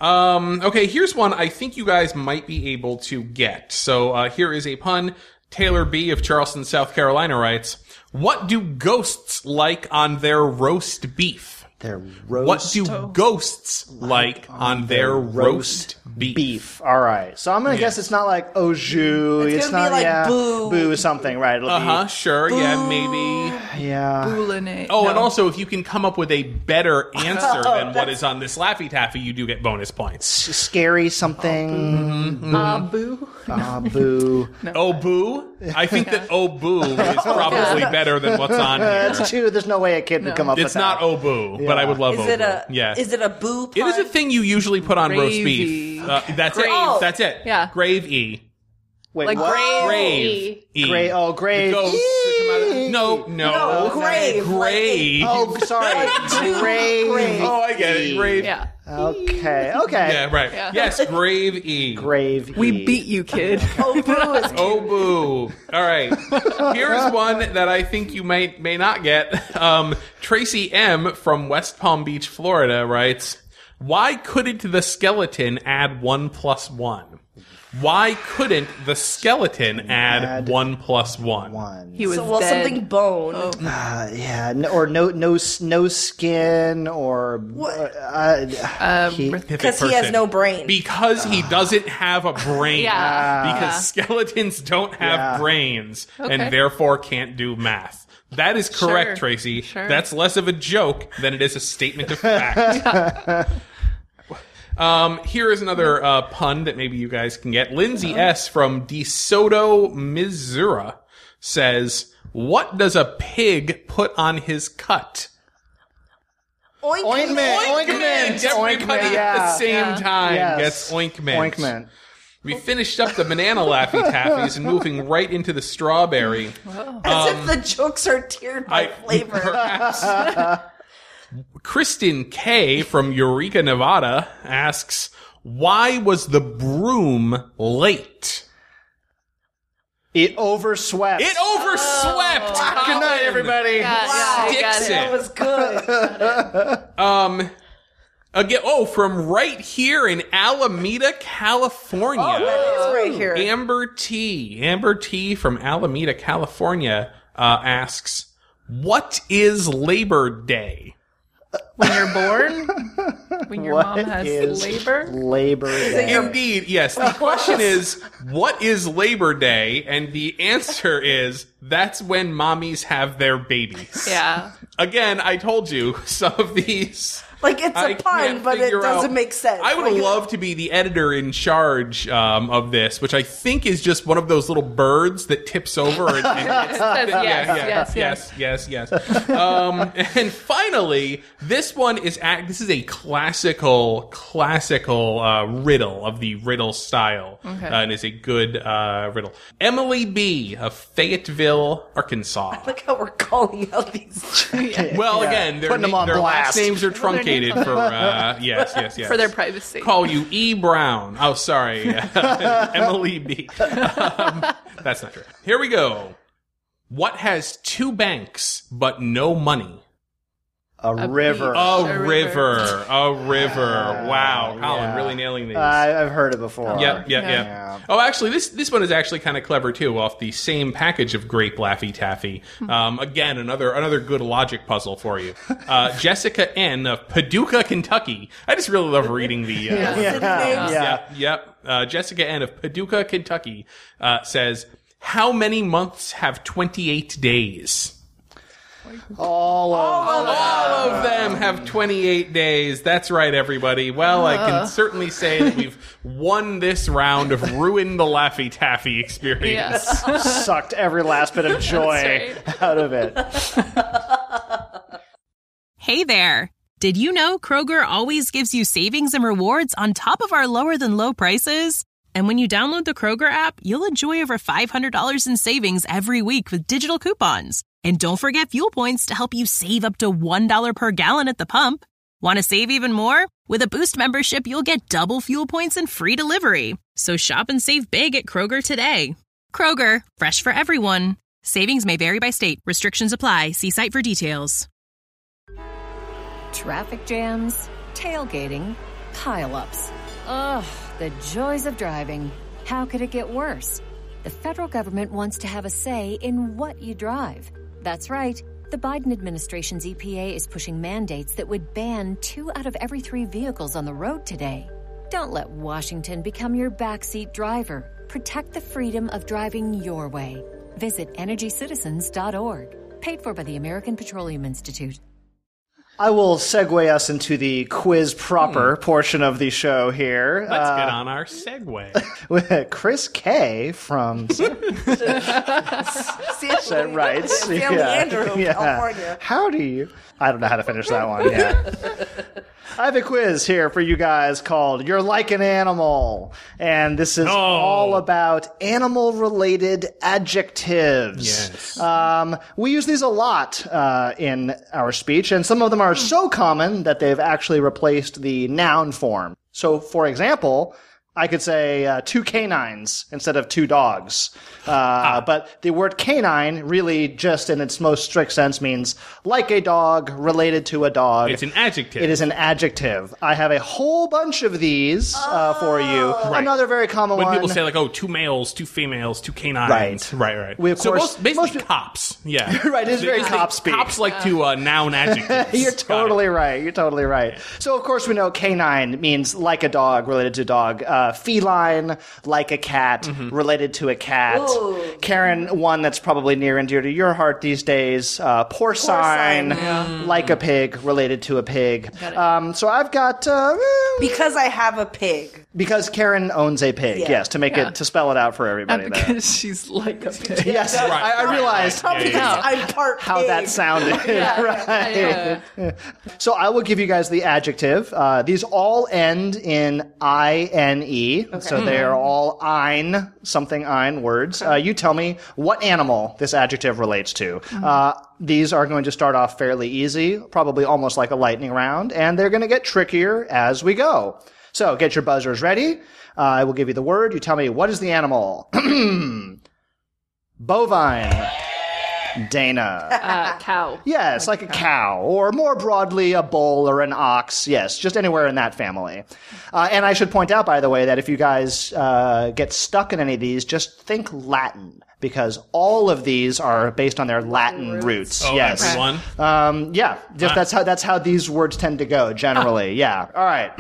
Speaker 5: Um, okay, here's one I think you guys might be able to get. So uh, here is a pun. Taylor B. of Charleston, South Carolina writes, what do ghosts like on their roast beef?
Speaker 3: Their roast
Speaker 5: What do ghosts like on their roast beef?
Speaker 3: beef. All right. So I'm going to guess it's not like au jus.
Speaker 2: It's
Speaker 3: It's,
Speaker 2: gonna be
Speaker 3: not
Speaker 2: like
Speaker 3: yeah,
Speaker 2: boo.
Speaker 3: boo something, right? It'll
Speaker 5: Uh-huh, sure, yeah, maybe.
Speaker 3: be yeah.
Speaker 4: Boulinate.
Speaker 5: Oh, and
Speaker 4: No.
Speaker 5: also, if you can come up with a better answer than what is on this Laffy Taffy, you do get bonus points.
Speaker 3: S- Scary something.
Speaker 4: Uh, boo.
Speaker 3: Ah, boo.
Speaker 5: Oh, boo? I think that oh, boo is probably better than what's on here.
Speaker 3: That's too. There's no way a kid would come up
Speaker 5: It's
Speaker 3: with
Speaker 5: not
Speaker 3: that.
Speaker 5: oh, boo, but I would love
Speaker 2: Is
Speaker 5: oh,
Speaker 2: it
Speaker 5: boo.
Speaker 2: a
Speaker 5: Yeah.
Speaker 2: is it a boo
Speaker 5: It is a
Speaker 2: pun?
Speaker 5: thing you usually put on roast
Speaker 4: Gravy.
Speaker 5: beef. Uh, that's it.
Speaker 2: Oh.
Speaker 5: That's it.
Speaker 4: Yeah.
Speaker 5: Grave E.
Speaker 3: Wait,
Speaker 4: Like
Speaker 3: what?
Speaker 4: grave.
Speaker 5: Grave E.
Speaker 3: Grave. Oh, grave.
Speaker 5: Ghosts that come out of- no, no.
Speaker 2: No, grave.
Speaker 5: Grave.
Speaker 3: Oh, sorry. grave.
Speaker 2: Grave.
Speaker 5: Oh, I get it. Grave.
Speaker 4: Yeah.
Speaker 3: Okay. Okay.
Speaker 5: Yeah, right.
Speaker 4: Yeah.
Speaker 5: Yes, Grave E.
Speaker 3: Grave.
Speaker 4: We
Speaker 3: E.
Speaker 4: beat you, kid.
Speaker 2: Oh, boo is
Speaker 5: Oh, boo. All right. Here's one that I think you may, may not get. Um, Tracy M. from West Palm Beach, Florida writes, why couldn't the skeleton add one plus one? Why couldn't the skeleton add,
Speaker 3: Add
Speaker 5: one plus one?
Speaker 3: one.
Speaker 4: He was
Speaker 2: so, well,
Speaker 4: dead.
Speaker 2: something bone.
Speaker 3: Uh, yeah. No, or no, no, s- no skin, or
Speaker 2: What?
Speaker 3: Uh,
Speaker 4: Um,
Speaker 3: he-
Speaker 2: Because he has no brain.
Speaker 5: Because he doesn't have a brain.
Speaker 4: Yeah.
Speaker 5: Because
Speaker 4: Yeah.
Speaker 5: skeletons don't have
Speaker 3: Yeah.
Speaker 5: brains
Speaker 4: Okay.
Speaker 5: and therefore can't do math. That is correct,
Speaker 4: Sure.
Speaker 5: Tracy.
Speaker 4: Sure.
Speaker 5: That's less of a joke than it is a statement of fact. Um, here is another uh, pun that maybe you guys can get. Lindsay S. from DeSoto, Missouri says, what does a pig put on his cut?
Speaker 2: Ointment.
Speaker 3: Ointment.
Speaker 5: Ointment! Everybody at the
Speaker 3: yeah.
Speaker 5: same
Speaker 4: Yeah.
Speaker 5: time
Speaker 3: Yes.
Speaker 5: gets ointment.
Speaker 3: Ointment.
Speaker 5: We finished up the banana Laffy Taffies and moving right into the strawberry.
Speaker 2: As if the jokes are tiered by
Speaker 5: Um, I-
Speaker 2: flavor.
Speaker 5: Perhaps. Kristen K. from Eureka, Nevada asks, why was the broom late?
Speaker 3: It overswept.
Speaker 5: It overswept.
Speaker 3: Oh. Good night, everybody.
Speaker 4: Yeah,
Speaker 2: Wow,
Speaker 4: yeah, I got
Speaker 5: Sticks
Speaker 4: it.
Speaker 2: that was good.
Speaker 5: Um, again, oh, from right here in Alameda, California.
Speaker 2: Oh, that is right here.
Speaker 5: Amber T. Amber T from Alameda, California, uh, asks, what is Labor Day?
Speaker 4: When you're born? When your
Speaker 3: What
Speaker 4: mom has
Speaker 3: is
Speaker 4: labor?
Speaker 3: Labor Day.
Speaker 5: Indeed, yes. The question is, what is Labor Day? And the answer is, that's when mommies have their babies.
Speaker 4: Yeah.
Speaker 5: Again, I told you, some of these...
Speaker 2: Like, it's a
Speaker 5: I
Speaker 2: pun,
Speaker 5: can't
Speaker 2: but it
Speaker 5: figure
Speaker 2: doesn't
Speaker 5: out-
Speaker 2: make sense.
Speaker 5: I would
Speaker 2: Like,
Speaker 5: love to be the editor in charge um, of this, which I think is just one of those little birds that tips over. And, and it's,
Speaker 4: Says
Speaker 5: yeah,
Speaker 4: yes,
Speaker 5: yeah,
Speaker 4: yes,
Speaker 5: yes, yes, yes, yes. Um, and finally, this one is act- this is a classical, classical uh, riddle of the riddle style,
Speaker 4: Okay.
Speaker 5: uh, and is a good uh, riddle. Emily B. of Fayetteville, Arkansas.
Speaker 2: Look how we're calling out these children.
Speaker 5: Well,
Speaker 3: Yeah.
Speaker 5: again, their,
Speaker 3: Putting them
Speaker 5: na-
Speaker 3: on
Speaker 5: their last
Speaker 3: blast.
Speaker 5: names are
Speaker 4: their
Speaker 5: truncated
Speaker 4: names
Speaker 5: for uh, yes, yes, yes,
Speaker 4: For their privacy.
Speaker 5: Call you E. Brown. Oh, sorry, Emily B. Um, that's not true. Here we go. What has two banks but no money?
Speaker 3: A, river.
Speaker 4: beach.
Speaker 5: A
Speaker 4: A
Speaker 5: river.
Speaker 4: river.
Speaker 5: A river. Wow, Colin,
Speaker 3: Yeah.
Speaker 5: really nailing these.
Speaker 3: I, I've heard it before.
Speaker 5: Yep, yep,
Speaker 4: Yeah.
Speaker 5: yep.
Speaker 3: Yeah.
Speaker 5: Oh, actually, this this one is actually kind of clever too. Off the same package of Grape Laffy Taffy. Um, again, another another good logic puzzle for you. Uh, Jessica N of Paducah, Kentucky. I just really love reading the. Uh,
Speaker 2: City names.
Speaker 3: Yeah.
Speaker 5: Yep, yep. Uh, Jessica N of Paducah, Kentucky, uh, says, "How many months have twenty-eight days?"
Speaker 3: All of
Speaker 5: All of them have twenty-eight days. That's right, everybody. Well, I can certainly say that we've won this round of Ruin the Laffy Taffy experience.
Speaker 4: Yes.
Speaker 3: sucked every last bit of joy
Speaker 4: That's
Speaker 3: out of it.
Speaker 6: Hey there! Did you know Kroger always gives you savings and rewards on top of our lower than low prices? And when you download the Kroger app, you'll enjoy over five hundred dollars in savings every week with digital coupons. And don't forget fuel points to help you save up to one dollar per gallon at the pump. Want to save even more? With a Boost membership, you'll get double fuel points and free delivery. So shop and save big at Kroger today. Kroger, fresh for everyone. Savings may vary by state. Restrictions apply. See site for details.
Speaker 7: Traffic jams, tailgating, pile-ups. Ugh, the joys of driving. How could it get worse? The federal government wants to have a say in what you drive. That's right. The Biden administration's E P A is pushing mandates that would ban two out of every three vehicles on the road today. Don't let Washington become your backseat driver. Protect the freedom of driving your way. Visit energy citizens dot org. Paid for by the American Petroleum Institute.
Speaker 3: I will segue us into the quiz proper portion of the show here.
Speaker 5: Let's
Speaker 3: Uh,
Speaker 5: get on our segue.
Speaker 3: with Chris K from
Speaker 2: San
Speaker 3: San writes,
Speaker 2: San
Speaker 3: yeah,
Speaker 2: Leandro,
Speaker 3: yeah.
Speaker 2: California.
Speaker 3: How do you? I don't know how to finish that one. Yeah. I have a quiz here for you guys called You're Like an Animal. And this is
Speaker 5: No.
Speaker 3: all about animal-related adjectives.
Speaker 5: Yes.
Speaker 3: Um, we use these a lot uh, in our speech, and some of them are so common that they've actually replaced the noun form. So, for example, I could say uh, two canines instead of two dogs. Uh,
Speaker 5: Ah.
Speaker 3: But the word canine really just in its most strict sense means like a dog, related to a dog.
Speaker 5: It's an adjective.
Speaker 3: It is an adjective. I have a whole bunch of these uh, for you. Another very common
Speaker 5: when
Speaker 3: one.
Speaker 5: people say like, "Oh, two males, two females, two canines."
Speaker 3: Right.
Speaker 5: right, right.
Speaker 3: We, of
Speaker 5: so
Speaker 3: course-
Speaker 5: most, basically
Speaker 3: most-
Speaker 5: cops. Yeah,
Speaker 3: Right, it is
Speaker 5: They-
Speaker 3: very
Speaker 5: they-
Speaker 3: cop speak.
Speaker 5: Cops like to uh, noun adjectives.
Speaker 3: You're
Speaker 5: Got it.
Speaker 3: totally right. You're totally right. So, of course, we know canine means like a dog, related to a dog. Uh, feline, like a cat,
Speaker 5: Mm-hmm.
Speaker 3: related to a cat.
Speaker 2: Ooh.
Speaker 3: Karen, one that's probably near and dear to your heart these days. Uh, porcine,
Speaker 2: Porcine,
Speaker 3: like a pig, related to a pig.
Speaker 4: Got it.
Speaker 3: Um, so I've got uh,
Speaker 2: Because I have a pig.
Speaker 3: because Karen owns a pig.
Speaker 2: Yeah.
Speaker 3: Yes, to make
Speaker 4: Yeah.
Speaker 3: it to spell it out for everybody.
Speaker 4: Not
Speaker 3: there.
Speaker 4: because she's like a pig.
Speaker 3: Yes,
Speaker 5: Right,
Speaker 3: I, I
Speaker 5: right,
Speaker 3: realized
Speaker 5: right.
Speaker 2: Because
Speaker 5: Yeah,
Speaker 2: I'm part
Speaker 3: how
Speaker 2: pig.
Speaker 3: that sounded. right.
Speaker 4: Yeah.
Speaker 3: So I will give you guys the adjective. Uh, these all end in I N E. So they are all ein, something ein words. Uh, you tell me what animal this adjective relates to. Uh, these are going to start off fairly easy, probably almost like a lightning round, and they're going to get trickier as we go. So get your buzzers ready. Uh, I will give you the word. You tell me what is the animal. Bovine. Dana.
Speaker 4: Uh, cow.
Speaker 3: Yes, like a cow, or more broadly, a bull or an ox. Yes, just anywhere in that family. Uh, and I should point out, by the way, that if you guys uh, get stuck in any of these, just think Latin, because all of these are based on their Latin, Latin roots.
Speaker 5: Oh,
Speaker 3: yes.
Speaker 5: everyone?
Speaker 3: Um, yeah, just
Speaker 5: Ah.
Speaker 3: that's how that's how these words tend to go generally. Yeah. All right.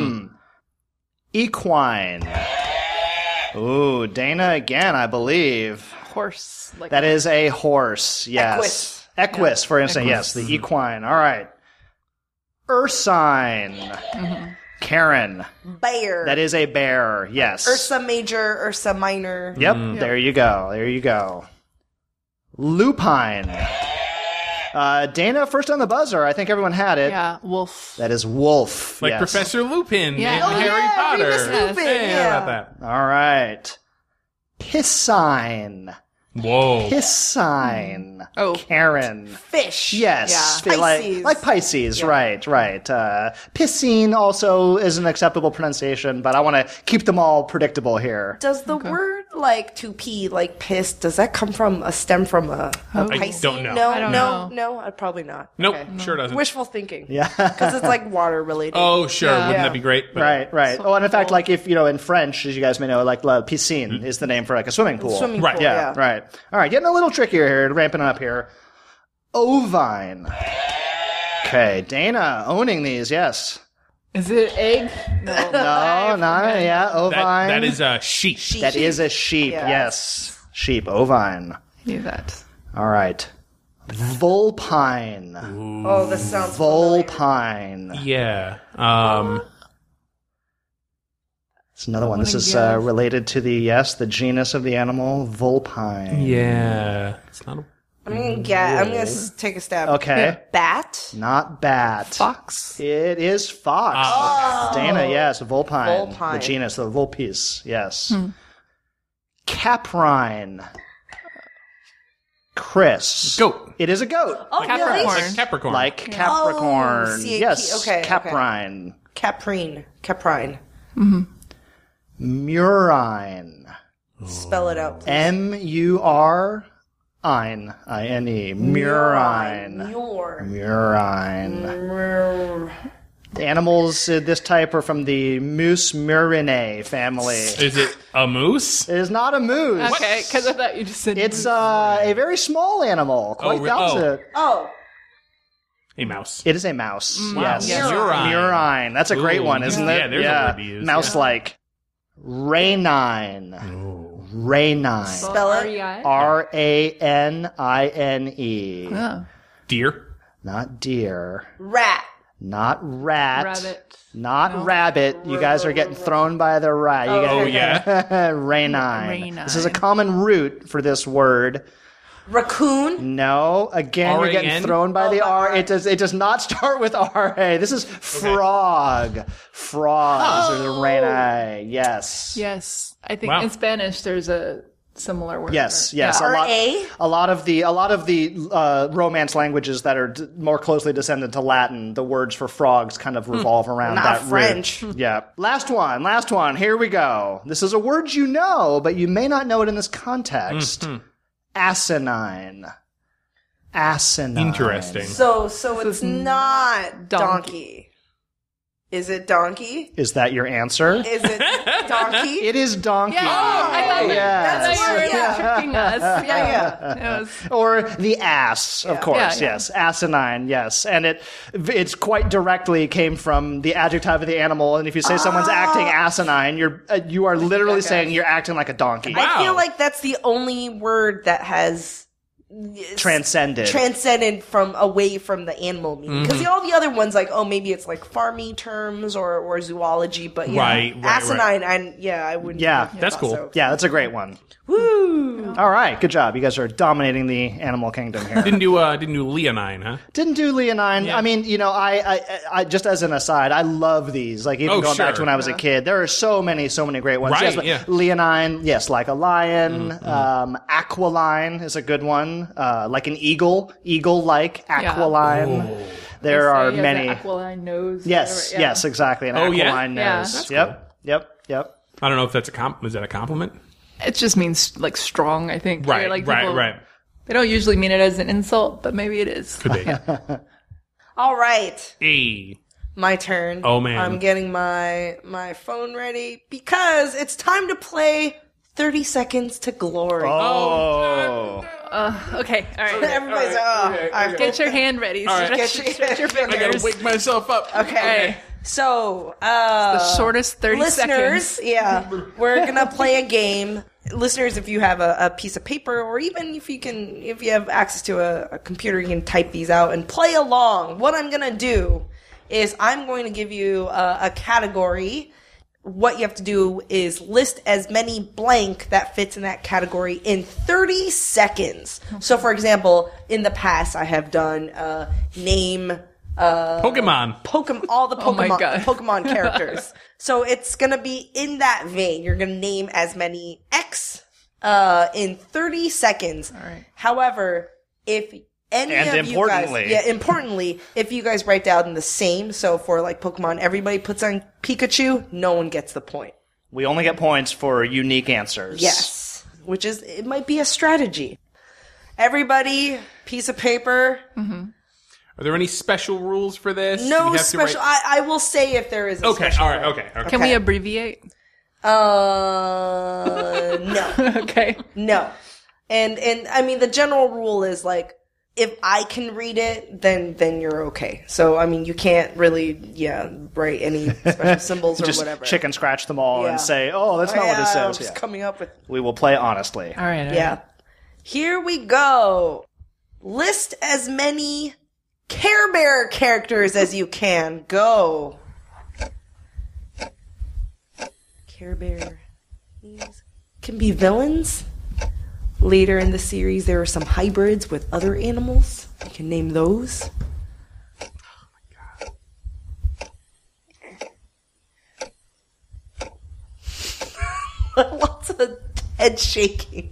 Speaker 3: Equine. Ooh, Dana again, I believe.
Speaker 4: Horse. Like
Speaker 3: That is a horse, yes.
Speaker 2: Equus.
Speaker 3: Equus, for instance, yes, the equine. All right. Ursine. Karen.
Speaker 2: Bear.
Speaker 3: That is a bear, yes.
Speaker 2: Ursa Major, Ursa Minor.
Speaker 3: Yep, there you go. There you go. Lupine. Uh, Dana, first on the buzzer. I think everyone had it.
Speaker 4: Yeah, wolf.
Speaker 3: That is wolf.
Speaker 5: Like
Speaker 3: yes.
Speaker 5: Professor Lupin
Speaker 4: Yeah.
Speaker 5: in
Speaker 4: Oh,
Speaker 5: Harry
Speaker 2: yeah,
Speaker 5: Potter.
Speaker 2: Remus Lupin,
Speaker 5: Hey, how
Speaker 2: yeah.
Speaker 5: about that?
Speaker 3: All right. Piscine.
Speaker 5: Whoa.
Speaker 3: Piscine.
Speaker 4: Oh.
Speaker 3: Karen.
Speaker 2: Fish.
Speaker 3: Yes,
Speaker 2: Yeah.
Speaker 3: like
Speaker 2: Pisces.
Speaker 3: like Pisces, right, right. Uh, piscine also is an acceptable pronunciation, but I want to keep them all predictable here.
Speaker 2: Does the word like to pee, like piss, does that come from a stem from a, a
Speaker 5: I
Speaker 2: Pisces?
Speaker 5: don't know.
Speaker 2: No,
Speaker 4: I don't
Speaker 2: no,
Speaker 4: know.
Speaker 2: no, uh, probably not.
Speaker 5: Nope,
Speaker 2: Okay.
Speaker 5: sure doesn't.
Speaker 2: Wishful thinking.
Speaker 3: Yeah,
Speaker 2: Because it's like water related.
Speaker 5: Oh, sure.
Speaker 4: Yeah.
Speaker 5: Wouldn't
Speaker 2: Yeah.
Speaker 5: that be great? But-
Speaker 3: right, right. Oh, and in fact, like if you know in French, as you guys may know, like la piscine is the name for like a swimming pool.
Speaker 2: Swimming
Speaker 5: Right.
Speaker 2: pool,
Speaker 3: yeah,
Speaker 2: yeah.
Speaker 3: right. All right, getting a little trickier here, ramping up here. Ovine. Okay, Dana owning these, yes.
Speaker 4: Is it egg? No.
Speaker 3: No, not yeah, ovine.
Speaker 5: That, that is a sheep.
Speaker 3: That is a sheep.
Speaker 2: Yeah.
Speaker 3: Yes, sheep. Ovine.
Speaker 4: Knew that.
Speaker 3: All right. Vulpine.
Speaker 2: Oh, this sounds familiar.
Speaker 3: Vulpine.
Speaker 5: Yeah. Um,
Speaker 3: It's another one. This is uh, related to the, yes, the genus of the animal, vulpine.
Speaker 5: yeah. It's not a...
Speaker 2: I'm gonna get. I'm gonna s- take a stab.
Speaker 3: Okay.
Speaker 2: Bat.
Speaker 3: Not bat.
Speaker 4: Fox.
Speaker 3: It is fox.
Speaker 5: Ah,
Speaker 3: Dana, yes, vulpine.
Speaker 2: Vulpine.
Speaker 3: The genus, the vulpes, yes. Caprine. Chris.
Speaker 5: Goat.
Speaker 3: It is a goat.
Speaker 2: Oh,
Speaker 4: Capricorn.
Speaker 2: really?
Speaker 5: Like Capricorn.
Speaker 3: Like Capricorn.
Speaker 2: Oh, C A P,
Speaker 3: yes,
Speaker 2: okay, okay.
Speaker 3: caprine.
Speaker 2: Caprine. Caprine.
Speaker 3: Murine.
Speaker 2: Spell it out, please.
Speaker 3: M U R Ein. I N E. Murine.
Speaker 2: Mure.
Speaker 3: Murine.
Speaker 2: Mure.
Speaker 3: The animals of this type are from the Mus murinae family.
Speaker 5: Is it a moose?
Speaker 3: It is not a moose.
Speaker 4: Okay, because I thought you just said
Speaker 3: It's uh, a very small animal. Quite
Speaker 5: Oh,
Speaker 3: the opposite.
Speaker 2: Oh.
Speaker 5: A mouse.
Speaker 3: It is a mouse.
Speaker 5: Wow.
Speaker 3: Yes.
Speaker 5: Yes. Murine.
Speaker 3: Murine. That's a great
Speaker 5: Ooh,
Speaker 3: one, isn't it?
Speaker 5: yeah, there's a word to use,
Speaker 3: Mouse-like. Ranine. Ranine.
Speaker 2: Spell it.
Speaker 4: R E I?
Speaker 3: R A N I N E.
Speaker 4: Oh.
Speaker 5: Deer.
Speaker 3: Not deer.
Speaker 2: Rat.
Speaker 3: Not rat.
Speaker 4: Rabbit.
Speaker 3: Not rabbit. You guys are getting thrown by the rat. You
Speaker 5: Oh,
Speaker 3: guys
Speaker 5: yeah.
Speaker 3: Ranine. This is a
Speaker 4: Ranine.
Speaker 3: common root for this word.
Speaker 2: Raccoon.
Speaker 3: No, again, you're getting
Speaker 5: R A N?
Speaker 3: thrown by
Speaker 2: Oh,
Speaker 3: the
Speaker 2: by
Speaker 3: R.
Speaker 2: R.
Speaker 3: It does. It does not start with R A. This is frog. Frogs. There's a rani. Yes.
Speaker 4: Yes. I think
Speaker 5: Wow.
Speaker 4: in Spanish there's a similar word.
Speaker 3: Yes,
Speaker 4: for-
Speaker 3: yes.
Speaker 4: Yeah.
Speaker 3: A lot,
Speaker 2: R.A.?
Speaker 3: a lot of the a lot of the uh, Romance languages that are d- more closely descended to Latin, the words for frogs kind of revolve around
Speaker 2: Not
Speaker 3: that
Speaker 2: French.
Speaker 3: root. Yeah. Last one. Last one. Here we go. This is a word you know, but you may not know it in this context. Asinine. Asinine.
Speaker 5: Interesting.
Speaker 2: So, so it's
Speaker 4: is
Speaker 2: not
Speaker 4: donkey.
Speaker 2: donkey. Is it donkey?
Speaker 3: Is that your answer?
Speaker 2: Is it donkey?
Speaker 3: It is donkey.
Speaker 4: Yeah, I thought,
Speaker 3: Yes.
Speaker 4: I thought you were
Speaker 2: Yeah.
Speaker 4: tricking us. Yeah,
Speaker 2: yeah.
Speaker 4: It was,
Speaker 3: Or the ass, of course,
Speaker 4: Yeah, yeah.
Speaker 3: yes. Asinine, yes. And it it's quite directly came from the adjective of the animal. And if you say someone's acting asinine, you're uh, you are literally saying you're acting like a donkey.
Speaker 5: Wow.
Speaker 2: I feel like that's the only word that has
Speaker 3: Transcended.
Speaker 2: transcended from away from the animal meaning. Because
Speaker 5: Mm-hmm.
Speaker 2: all the other ones, like, oh, maybe it's like farmy terms or, or zoology, but yeah,
Speaker 5: Right, right,
Speaker 2: asinine, I, yeah, I wouldn't.
Speaker 3: Yeah.
Speaker 2: have
Speaker 5: That's
Speaker 2: thought
Speaker 5: cool.
Speaker 2: so.
Speaker 3: yeah, that's a great one.
Speaker 2: Woo!
Speaker 3: All right, good job. You guys are dominating the animal kingdom here.
Speaker 5: Didn't do uh didn't do leonine, huh?
Speaker 3: Didn't do leonine.
Speaker 5: Yeah.
Speaker 3: I mean, you know, I, I, I, just as an aside, I love these. Like even
Speaker 5: Oh,
Speaker 3: going back to
Speaker 5: sure.
Speaker 3: when I was a kid, there are so many, so many great ones.
Speaker 5: Right,
Speaker 3: Yes, but
Speaker 5: yeah.
Speaker 3: leonine, yes, like a lion.
Speaker 5: Mm-hmm.
Speaker 3: Um, aquiline is a good one. Uh, like an eagle, eagle-like aquiline. There are
Speaker 4: He has
Speaker 3: many.
Speaker 4: an aquiline nose.
Speaker 3: Yes,
Speaker 4: whatever, yeah.
Speaker 3: yes, exactly. An
Speaker 5: Oh, yeah?
Speaker 3: aquiline
Speaker 4: Yeah.
Speaker 3: nose.
Speaker 4: That's
Speaker 3: yep, yep, yep.
Speaker 5: I don't know if that's a comp. Is that a compliment?
Speaker 4: It just means like strong, I think.
Speaker 5: Right,
Speaker 4: like,
Speaker 5: right,
Speaker 4: people-
Speaker 5: right.
Speaker 4: They don't usually mean it as an insult, but maybe it is.
Speaker 5: Could be.
Speaker 2: All right.
Speaker 5: Hey.
Speaker 2: My turn.
Speaker 5: Oh, man.
Speaker 2: I'm getting my my phone ready because it's time to play thirty Seconds to Glory.
Speaker 3: Oh.
Speaker 4: Okay, all right.
Speaker 2: Everybody's
Speaker 5: all right,
Speaker 2: oh,
Speaker 5: okay,
Speaker 2: I-
Speaker 5: okay.
Speaker 4: Get your hand ready.
Speaker 5: right.
Speaker 4: Stretch,
Speaker 2: Get your-
Speaker 4: stretch your
Speaker 5: I gotta
Speaker 4: fingers.
Speaker 5: wake myself up.
Speaker 2: Okay. So, uh,
Speaker 4: The shortest thirty
Speaker 2: listeners,
Speaker 4: seconds.
Speaker 2: yeah, we're gonna play a game. Listeners, if you have a, a piece of paper, or even if you can, if you have access to a, a computer, you can type these out and play along. What I'm gonna do is I'm going to give you a, a category. What you have to do is list as many blank that fits in that category in thirty seconds. So, for example, in the past, I have done uh, name. Uh,
Speaker 5: Pokemon.
Speaker 2: Pokemon, all the
Speaker 4: Oh my
Speaker 2: Pokemon,
Speaker 4: God.
Speaker 2: Pokemon characters. So it's gonna be in that vein. You're gonna name as many X uh, in thirty seconds.
Speaker 4: All right.
Speaker 2: However, if any
Speaker 3: And
Speaker 2: of
Speaker 3: importantly.
Speaker 2: you guys, yeah, importantly, if you guys write down the same, so for like Pokemon, everybody puts on Pikachu, no one gets the point.
Speaker 3: We only get points for unique answers.
Speaker 2: Yes, which is it might be a strategy. Everybody, piece of paper.
Speaker 5: Are there any special rules for this? Do
Speaker 2: No
Speaker 5: we have to
Speaker 2: special.
Speaker 5: write-
Speaker 2: I, I will say if there is a
Speaker 5: Okay,
Speaker 2: special
Speaker 5: all right,
Speaker 2: rule.
Speaker 5: okay, okay.
Speaker 4: Can we
Speaker 2: Okay.
Speaker 4: abbreviate?
Speaker 2: Uh, no,
Speaker 4: Okay.
Speaker 2: no. And and I mean the general rule is like if I can read it, then then you're okay. So I mean you can't really yeah write any special symbols or
Speaker 3: Just
Speaker 2: whatever.
Speaker 3: chicken scratch them all
Speaker 2: Yeah.
Speaker 3: and say, oh, that's
Speaker 2: Oh,
Speaker 3: not what
Speaker 2: yeah,
Speaker 3: it
Speaker 2: I'm
Speaker 3: says.
Speaker 2: just
Speaker 3: Yeah.
Speaker 2: coming up with
Speaker 3: We will play honestly.
Speaker 4: All right. all
Speaker 2: yeah.
Speaker 4: right.
Speaker 2: Here we go. List as many Care Bear characters as you can. Go. Care Bear. These can be villains. Later in the series, there are some hybrids with other animals. You can name those. Lots of head shaking.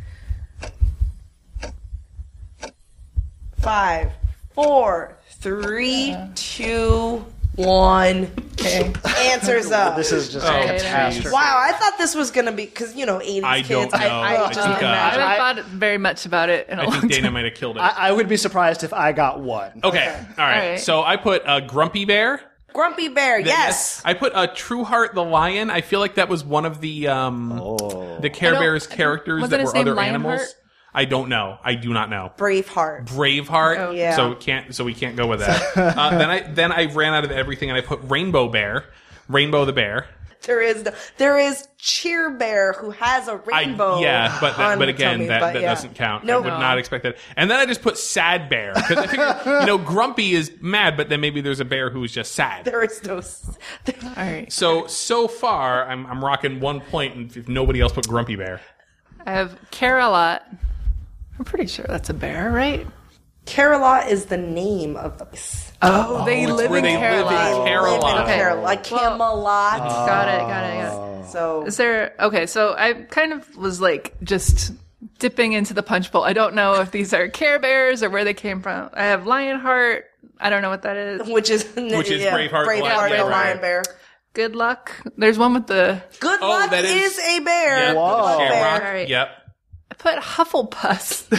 Speaker 2: Five, four, three, two, one.
Speaker 4: Okay.
Speaker 2: Answers up.
Speaker 3: This is just
Speaker 5: Oh,
Speaker 3: a
Speaker 4: geez.
Speaker 3: catastrophe.
Speaker 2: Wow, I thought this was gonna be because you know eighties
Speaker 5: I
Speaker 2: kids.
Speaker 5: don't know.
Speaker 2: I, I
Speaker 5: I
Speaker 2: just
Speaker 5: think, uh,
Speaker 4: I
Speaker 2: imagine.
Speaker 4: haven't thought very much about it in a
Speaker 5: I
Speaker 4: long
Speaker 5: think Dana
Speaker 4: time.
Speaker 5: might have killed it.
Speaker 3: I, I would be surprised if I got one.
Speaker 5: okay, all right.
Speaker 4: All right.
Speaker 5: So I put a Grumpy Bear.
Speaker 2: Grumpy Bear,
Speaker 5: Then
Speaker 2: yes.
Speaker 5: I put a True Heart the Lion. I feel like that was one of the um the Care
Speaker 4: I don't-
Speaker 5: Bears characters
Speaker 4: wasn't
Speaker 5: that
Speaker 4: his
Speaker 5: were
Speaker 4: name
Speaker 5: other
Speaker 4: Lionheart?
Speaker 5: animals. I don't know. I do not know.
Speaker 2: Braveheart.
Speaker 5: Braveheart.
Speaker 4: Oh.
Speaker 2: Yeah.
Speaker 5: So we can't. So we can't go with that. uh, then I then I ran out of everything and I put Rainbow Bear. Rainbow the bear.
Speaker 2: There is no, there is Cheer Bear who has a rainbow.
Speaker 5: I, yeah, but that,
Speaker 2: on
Speaker 5: but
Speaker 2: the
Speaker 5: again,
Speaker 2: tummy,
Speaker 5: that,
Speaker 2: but
Speaker 5: that
Speaker 2: yeah.
Speaker 5: doesn't count.
Speaker 2: Nope.
Speaker 5: I would not expect that. And then I just put Sad Bear because I figured, you know, Grumpy is mad, but then maybe there's a bear who is just sad.
Speaker 2: There is no. s-
Speaker 4: All right.
Speaker 5: So so far, I'm I'm rocking one point, and if nobody else put Grumpy Bear.
Speaker 4: I have Care-a-Lot. I'm pretty sure that's a bear, right?
Speaker 2: Carolot is the name of the.
Speaker 4: Oh, they live
Speaker 5: where
Speaker 4: in
Speaker 5: they live in
Speaker 4: Care-a-Lot.
Speaker 5: Carolot.
Speaker 2: Live in
Speaker 4: Okay.
Speaker 2: Carolot, like
Speaker 4: Well-
Speaker 2: Camelot.
Speaker 4: Got it, got it, got it.
Speaker 2: so
Speaker 4: Is there, okay, so I kind of was like just dipping into the punch bowl. I don't know if these are Care Bears or where they came from. I have Lionheart. I don't know what that is.
Speaker 2: which is
Speaker 5: Which is
Speaker 2: yeah,
Speaker 5: Braveheart,
Speaker 2: Braveheart,
Speaker 5: Lion
Speaker 2: the
Speaker 5: Bear.
Speaker 2: Lion Bear.
Speaker 4: Good luck. There's one with the,
Speaker 2: Good
Speaker 5: Oh,
Speaker 2: luck
Speaker 5: that
Speaker 2: is,
Speaker 5: is-
Speaker 2: a bear.
Speaker 5: Yep,
Speaker 3: Whoa.
Speaker 5: the Shamrock.
Speaker 4: All right.
Speaker 5: Yep.
Speaker 4: I put Hufflepuff.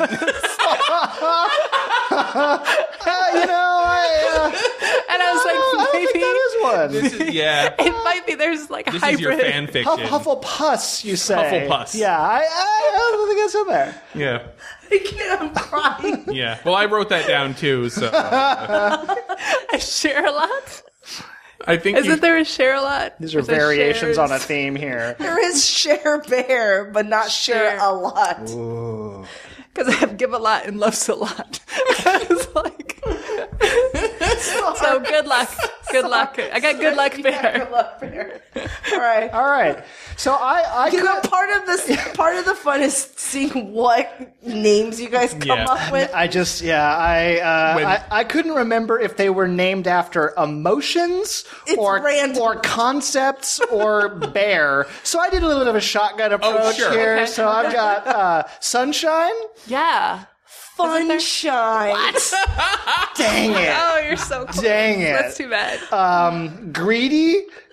Speaker 3: Uh, you know, I,
Speaker 4: And I was
Speaker 3: uh, I
Speaker 4: like,
Speaker 3: think
Speaker 4: maybe
Speaker 3: that is one.
Speaker 5: This is yeah.
Speaker 4: it might be, there's like a
Speaker 5: This
Speaker 4: hybrid.
Speaker 5: is your fan fiction.
Speaker 3: Huff, Hufflepuss, you say?
Speaker 5: Hufflepuss.
Speaker 3: Yeah, I, I, I don't think it's in there.
Speaker 5: Yeah.
Speaker 2: I can't, I'm crying.
Speaker 5: Yeah. Well, I wrote that down too, so
Speaker 4: A Share-a-Lot?
Speaker 5: I think you,
Speaker 4: Isn't there a Share-a-Lot?
Speaker 3: These are variations on a theme here.
Speaker 2: There is Share Bear, but not Share
Speaker 4: Share.
Speaker 2: a lot.
Speaker 4: Because I have Give a Lot and Loves a Lot. I was like, so good luck. Good luck. I got Good Luck
Speaker 2: Yeah,
Speaker 4: Bear.
Speaker 2: Good luck bear. All right.
Speaker 3: All right. So I, I
Speaker 2: You know,
Speaker 3: could,
Speaker 2: part of this, part of the fun is seeing what names you guys come
Speaker 5: Yeah.
Speaker 2: up with.
Speaker 3: I just, yeah, I, uh,
Speaker 5: When-
Speaker 3: I, I couldn't remember if they were named after emotions
Speaker 2: It's
Speaker 3: or
Speaker 2: random.
Speaker 3: or concepts or bear. So I did a little bit of a shotgun approach
Speaker 5: sure.
Speaker 3: here.
Speaker 4: Okay.
Speaker 3: So I've got uh, sunshine.
Speaker 4: Yeah.
Speaker 2: Funshine.
Speaker 3: Dang it.
Speaker 4: Oh, you're so close.
Speaker 3: Dang it.
Speaker 4: That's too bad.
Speaker 3: Um, greedy.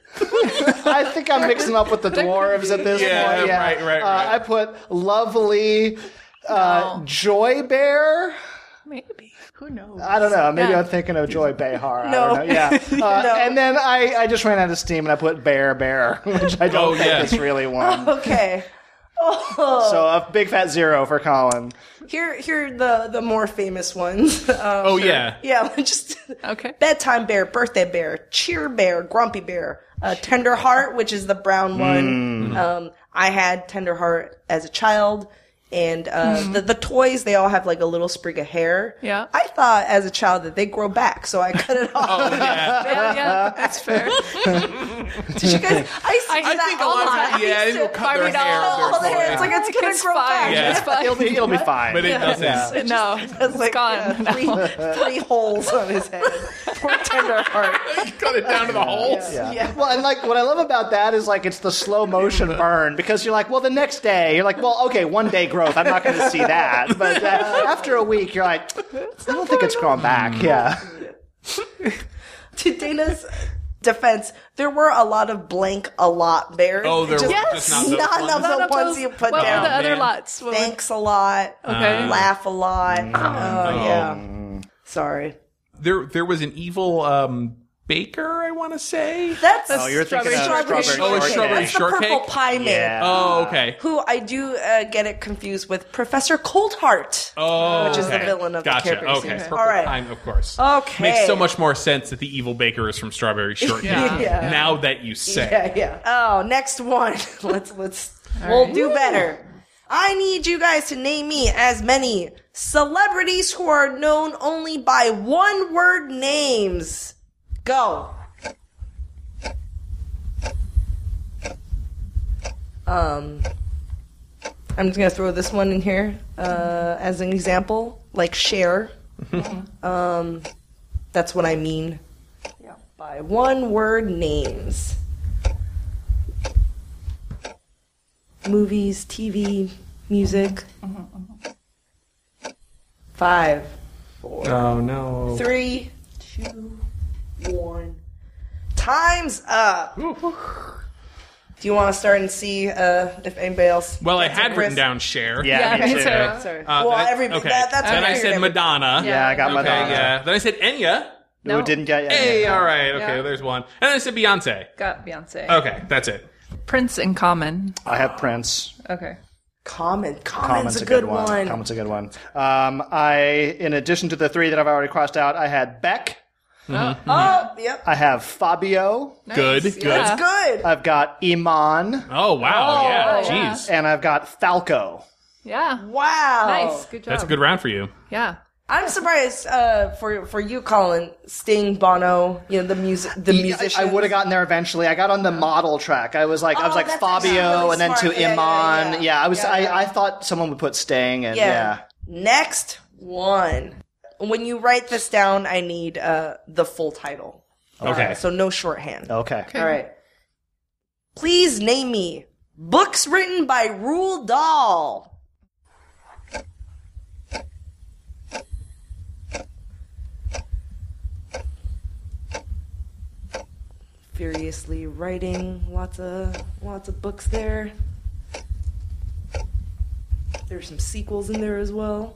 Speaker 3: I think I'm mixing up with the dwarves at this
Speaker 5: Yeah,
Speaker 3: point. Yeah,
Speaker 5: right, right,
Speaker 3: Uh,
Speaker 5: right.
Speaker 3: I put lovely uh,
Speaker 4: No.
Speaker 3: Joy Bear.
Speaker 4: Maybe. Who knows?
Speaker 3: I don't know. Maybe
Speaker 4: Yeah.
Speaker 3: I'm thinking of Joy Behar. I
Speaker 2: No.
Speaker 3: don't know. Yeah. Uh,
Speaker 2: No.
Speaker 3: And then I, I just ran out of steam and I put Bear Bear, which I don't
Speaker 5: Oh,
Speaker 3: think
Speaker 5: yeah.
Speaker 3: is really one.
Speaker 2: Okay.
Speaker 3: So a big fat zero for Colin.
Speaker 2: Here, here are the the more famous ones. Um,
Speaker 5: Oh, yeah.
Speaker 2: yeah, just
Speaker 4: Okay.
Speaker 2: bedtime bear, birthday bear, cheer bear, grumpy bear, uh, tender heart, which is the brown one. Um, I had tender heart as a child, and uh, the the toys they all have like a little sprig of hair.
Speaker 4: Yeah.
Speaker 2: I thought as a child that they grow back, so I cut it off.
Speaker 5: Oh, yeah.
Speaker 4: Yeah, yeah, that's fair.
Speaker 2: Did you guys? I used to
Speaker 4: I
Speaker 2: do
Speaker 5: I
Speaker 2: that
Speaker 5: think a
Speaker 2: all the
Speaker 5: lot
Speaker 2: time.
Speaker 5: of yeah,
Speaker 2: I used
Speaker 5: it'll
Speaker 2: to
Speaker 5: cut their
Speaker 4: Barbie
Speaker 5: hair.
Speaker 4: doll,
Speaker 5: their
Speaker 2: all the hair.
Speaker 5: toy.
Speaker 2: It's like it's gonna
Speaker 4: It's
Speaker 2: grow
Speaker 4: fine.
Speaker 2: back.
Speaker 5: Yeah.
Speaker 4: It's fine.
Speaker 3: It'll be, it'll be fine.
Speaker 5: But it doesn't.
Speaker 3: Yeah.
Speaker 4: No,
Speaker 2: It's like
Speaker 4: gone.
Speaker 2: yeah, three, three holes on his head. Poor tender heart.
Speaker 5: Cut it down to the holes.
Speaker 3: Yeah.
Speaker 2: Yeah.
Speaker 3: Well, and like what I love about that is like it's the slow motion burn because you're like, well, the next day you're like, well, okay, one day growth. I'm not going to see that, but uh, after a week you're like, I don't think it's growing back. Yeah.
Speaker 2: To Dana's defense, there were a lot of blank a lot bears.
Speaker 5: Oh, there
Speaker 2: Just
Speaker 5: were just not those
Speaker 2: none
Speaker 5: ones.
Speaker 2: of the
Speaker 4: None of
Speaker 2: ones
Speaker 4: those-
Speaker 2: you put
Speaker 4: what
Speaker 2: down.
Speaker 4: were the other
Speaker 5: man.
Speaker 4: lots? What were-
Speaker 2: Thanks a lot.
Speaker 4: Okay.
Speaker 2: Laugh a lot. Oh, yeah. Sorry.
Speaker 5: There, there was an evil um, baker. I want to say.
Speaker 2: That's
Speaker 3: Oh, you're thinking of
Speaker 2: strawberry
Speaker 3: strawberry
Speaker 5: Oh, it's
Speaker 2: shortcake.
Speaker 5: strawberry
Speaker 2: That's the purple
Speaker 5: shortcake?
Speaker 2: pie man.
Speaker 3: Yeah.
Speaker 5: Oh, okay.
Speaker 2: Who I do uh, get it confused with Professor Coldheart.
Speaker 5: Oh,
Speaker 2: Which is the
Speaker 5: okay.
Speaker 2: villain of the
Speaker 5: gotcha.
Speaker 2: Care Bear
Speaker 5: Okay,
Speaker 2: series.
Speaker 5: Purple
Speaker 2: All right.
Speaker 5: Pine, of course.
Speaker 2: Okay.
Speaker 5: Makes so much more sense that the evil baker is from Strawberry Shortcake.
Speaker 4: Yeah.
Speaker 2: Yeah.
Speaker 5: Now that you say.
Speaker 2: Yeah, yeah. Oh, next one. let's let's we'll do better. I need you guys to name me as many celebrities who are known only by one word names. Go. Um I'm just gonna throw this one in here uh, as an example, like Cher. um, that's what I mean. Yeah. By one word names. Movies, T V, music. Five, four,
Speaker 5: Oh no.
Speaker 2: three, two, one. Time's up. Do you want to start and see uh, if anybody else?
Speaker 5: Well, I
Speaker 2: gets it,
Speaker 5: had written
Speaker 2: Chris?
Speaker 5: down Cher.
Speaker 3: Yeah,
Speaker 4: Yeah,
Speaker 3: me
Speaker 4: me
Speaker 3: too.
Speaker 4: too.
Speaker 2: Sorry.
Speaker 5: Uh,
Speaker 2: well,
Speaker 5: then I-
Speaker 2: every
Speaker 5: okay.
Speaker 2: that, that's
Speaker 5: Then
Speaker 2: what
Speaker 5: I
Speaker 2: I
Speaker 5: said
Speaker 2: figured.
Speaker 5: Madonna.
Speaker 3: Yeah, I got
Speaker 5: Okay,
Speaker 3: Madonna.
Speaker 5: yeah. Then I said Enya.
Speaker 3: Who
Speaker 4: No.
Speaker 3: didn't get
Speaker 5: Hey,
Speaker 3: yeah.
Speaker 5: all right. Okay,
Speaker 4: Yeah.
Speaker 5: well, there's one. And then I said Beyonce.
Speaker 4: Got Beyonce.
Speaker 5: Okay, that's it.
Speaker 4: Prince in Common.
Speaker 3: I have Prince.
Speaker 4: Okay.
Speaker 2: Common. Common's,
Speaker 3: Common's
Speaker 2: a good, one.
Speaker 3: Common's a good one. Um, I, in addition to the three that I've already crossed out, I had Beck.
Speaker 2: Oh, yep.
Speaker 3: I have Fabio.
Speaker 5: Good,
Speaker 4: Nice.
Speaker 5: good.
Speaker 4: Yeah.
Speaker 2: Good.
Speaker 3: I've got Iman,
Speaker 5: Oh, wow.
Speaker 4: Oh,
Speaker 5: yeah.
Speaker 4: yeah.
Speaker 5: Jeez.
Speaker 3: and I've got Falco.
Speaker 4: Yeah.
Speaker 2: Wow.
Speaker 4: Nice. Good job.
Speaker 5: That's a good round for you.
Speaker 4: Yeah.
Speaker 2: I'm surprised uh, for for you, Colin. Sting, Bono, you know the music, the musicians.
Speaker 3: I would have gotten there eventually. I got on the model track. I was like, I was
Speaker 2: Oh,
Speaker 3: like
Speaker 2: that's
Speaker 3: Fabio,
Speaker 2: actually really
Speaker 3: and then
Speaker 2: smart.
Speaker 3: to
Speaker 2: Yeah, yeah,
Speaker 3: Iman.
Speaker 2: yeah,
Speaker 3: Yeah, I was.
Speaker 2: yeah, yeah.
Speaker 3: I, I thought someone would put Sting, and
Speaker 2: Yeah.
Speaker 3: yeah.
Speaker 2: Next one. When you write this down, I need uh, the full title.
Speaker 5: Okay.
Speaker 2: Uh, so no shorthand.
Speaker 3: Okay.
Speaker 2: All right. Please name me books written by Roald Dahl. Furiously writing lots of lots of books there. There's some sequels in there as well.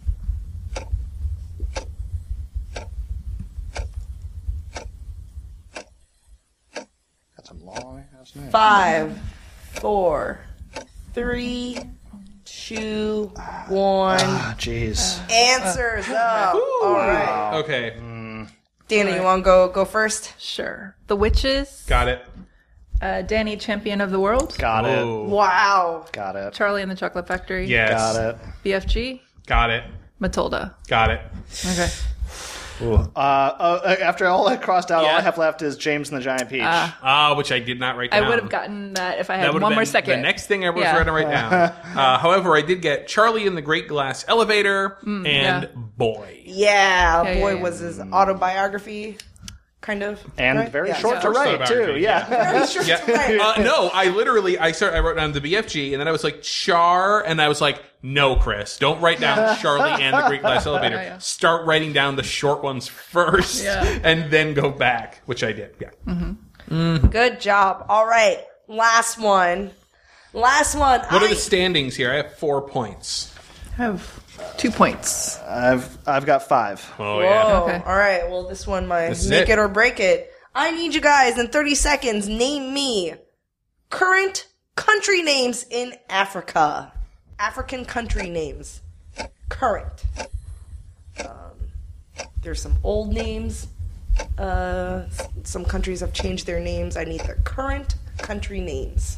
Speaker 3: Got some long ass names.
Speaker 2: Five, four, three, two, one.
Speaker 3: Ah, jeez.
Speaker 2: Answers up. All right.
Speaker 5: Okay.
Speaker 2: Dana, you want to go go first?
Speaker 4: Sure. The Witches.
Speaker 5: Got it.
Speaker 4: Uh, Danny, Champion of the World.
Speaker 3: Got it.
Speaker 5: Oh.
Speaker 2: Wow.
Speaker 3: Got it.
Speaker 4: Charlie and the Chocolate Factory.
Speaker 5: Yes.
Speaker 3: Got it.
Speaker 4: B F G.
Speaker 5: Got it.
Speaker 4: Matilda.
Speaker 5: Got it.
Speaker 4: Okay.
Speaker 3: Uh, uh, after all I crossed out, all
Speaker 5: Yeah.
Speaker 3: I have left is James and the Giant Peach.
Speaker 5: Ah, which I did not write
Speaker 4: I
Speaker 5: down.
Speaker 4: would have gotten that if I
Speaker 5: That
Speaker 4: had
Speaker 5: would
Speaker 4: one
Speaker 5: have
Speaker 4: more
Speaker 5: been
Speaker 4: second.
Speaker 5: the next thing I was
Speaker 4: Yeah.
Speaker 5: going to write down. Uh, however, I did get Charlie in the Great Glass Elevator and
Speaker 4: yeah.
Speaker 5: Boy.
Speaker 2: Yeah,
Speaker 4: Yeah,
Speaker 2: boy
Speaker 4: yeah, yeah.
Speaker 2: was his autobiography, kind of.
Speaker 3: and
Speaker 2: right?
Speaker 3: very
Speaker 2: Yeah.
Speaker 3: short
Speaker 2: Yeah.
Speaker 3: to write, too.
Speaker 5: Autobiography,
Speaker 3: Yeah.
Speaker 2: Very short
Speaker 5: Yeah.
Speaker 2: to write.
Speaker 5: Uh, no, I literally, I started, I wrote down the B F G, and then I was like, Char, and I was like, no, Chris, don't write down Charlie and the Great Glass Elevator.
Speaker 4: Yeah, yeah.
Speaker 5: Start writing down the short ones first,
Speaker 4: Yeah.
Speaker 5: and then go back, which I did, yeah.
Speaker 2: Good job. All right. Last one. Last one.
Speaker 5: What
Speaker 2: I,
Speaker 5: are the standings here? I have four points.
Speaker 4: I have two points.
Speaker 3: I've I've got five.
Speaker 5: Oh,
Speaker 2: Whoa.
Speaker 5: yeah.
Speaker 4: Okay.
Speaker 2: All right. Well, this one might
Speaker 5: This is
Speaker 2: make
Speaker 5: it.
Speaker 2: it or break it. I need you guys in thirty seconds. Name me current country names in Africa. African country names. Current. Um, there's some old names. Uh, s- some countries have changed their names. I need their current country names.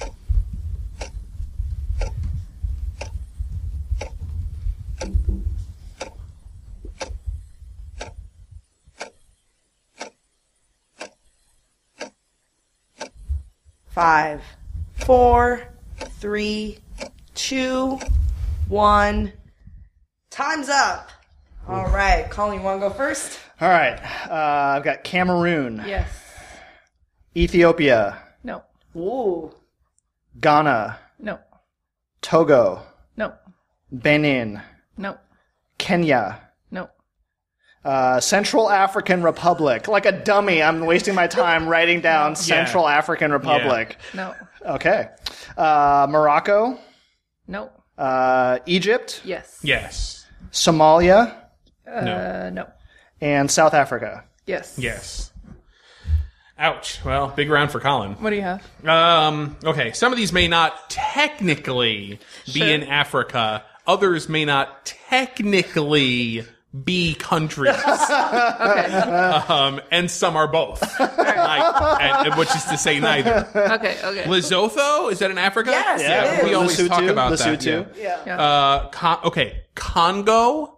Speaker 2: Five, four, three, two, one. Time's up. All right, Colin, you want to go first?
Speaker 3: All right. Uh, I've got Cameroon,
Speaker 4: Yes.
Speaker 3: Ethiopia,
Speaker 4: No.
Speaker 2: Ooh.
Speaker 3: Ghana,
Speaker 4: No.
Speaker 3: Togo,
Speaker 4: No.
Speaker 3: Benin,
Speaker 4: No.
Speaker 3: Kenya,
Speaker 4: No.
Speaker 3: uh, Central African Republic. Like a dummy, I'm wasting my time writing down Central African Republic.
Speaker 4: No.
Speaker 3: Okay. Uh, Morocco,
Speaker 4: No.
Speaker 3: uh, Egypt,
Speaker 4: Yes.
Speaker 5: Yes.
Speaker 3: Somalia,
Speaker 4: Uh, no.
Speaker 3: and South Africa.
Speaker 4: Yes.
Speaker 5: Yes. Ouch. Well, big round for Colin.
Speaker 4: What do you have?
Speaker 5: Um, okay, some of these may not technically be
Speaker 4: Sure.
Speaker 5: in Africa. Others may not technically be countries.
Speaker 4: Okay.
Speaker 5: um, and some are both. Like, and, which is to say neither.
Speaker 4: Okay. Okay.
Speaker 5: Lesotho, is that in Africa?
Speaker 2: Yes,
Speaker 3: Yeah,
Speaker 2: it
Speaker 5: We
Speaker 2: is.
Speaker 5: always
Speaker 3: Lesotho,
Speaker 5: talk about
Speaker 3: Lesotho.
Speaker 5: that.
Speaker 2: Yeah.
Speaker 5: Yeah. Uh, Con- okay, Congo.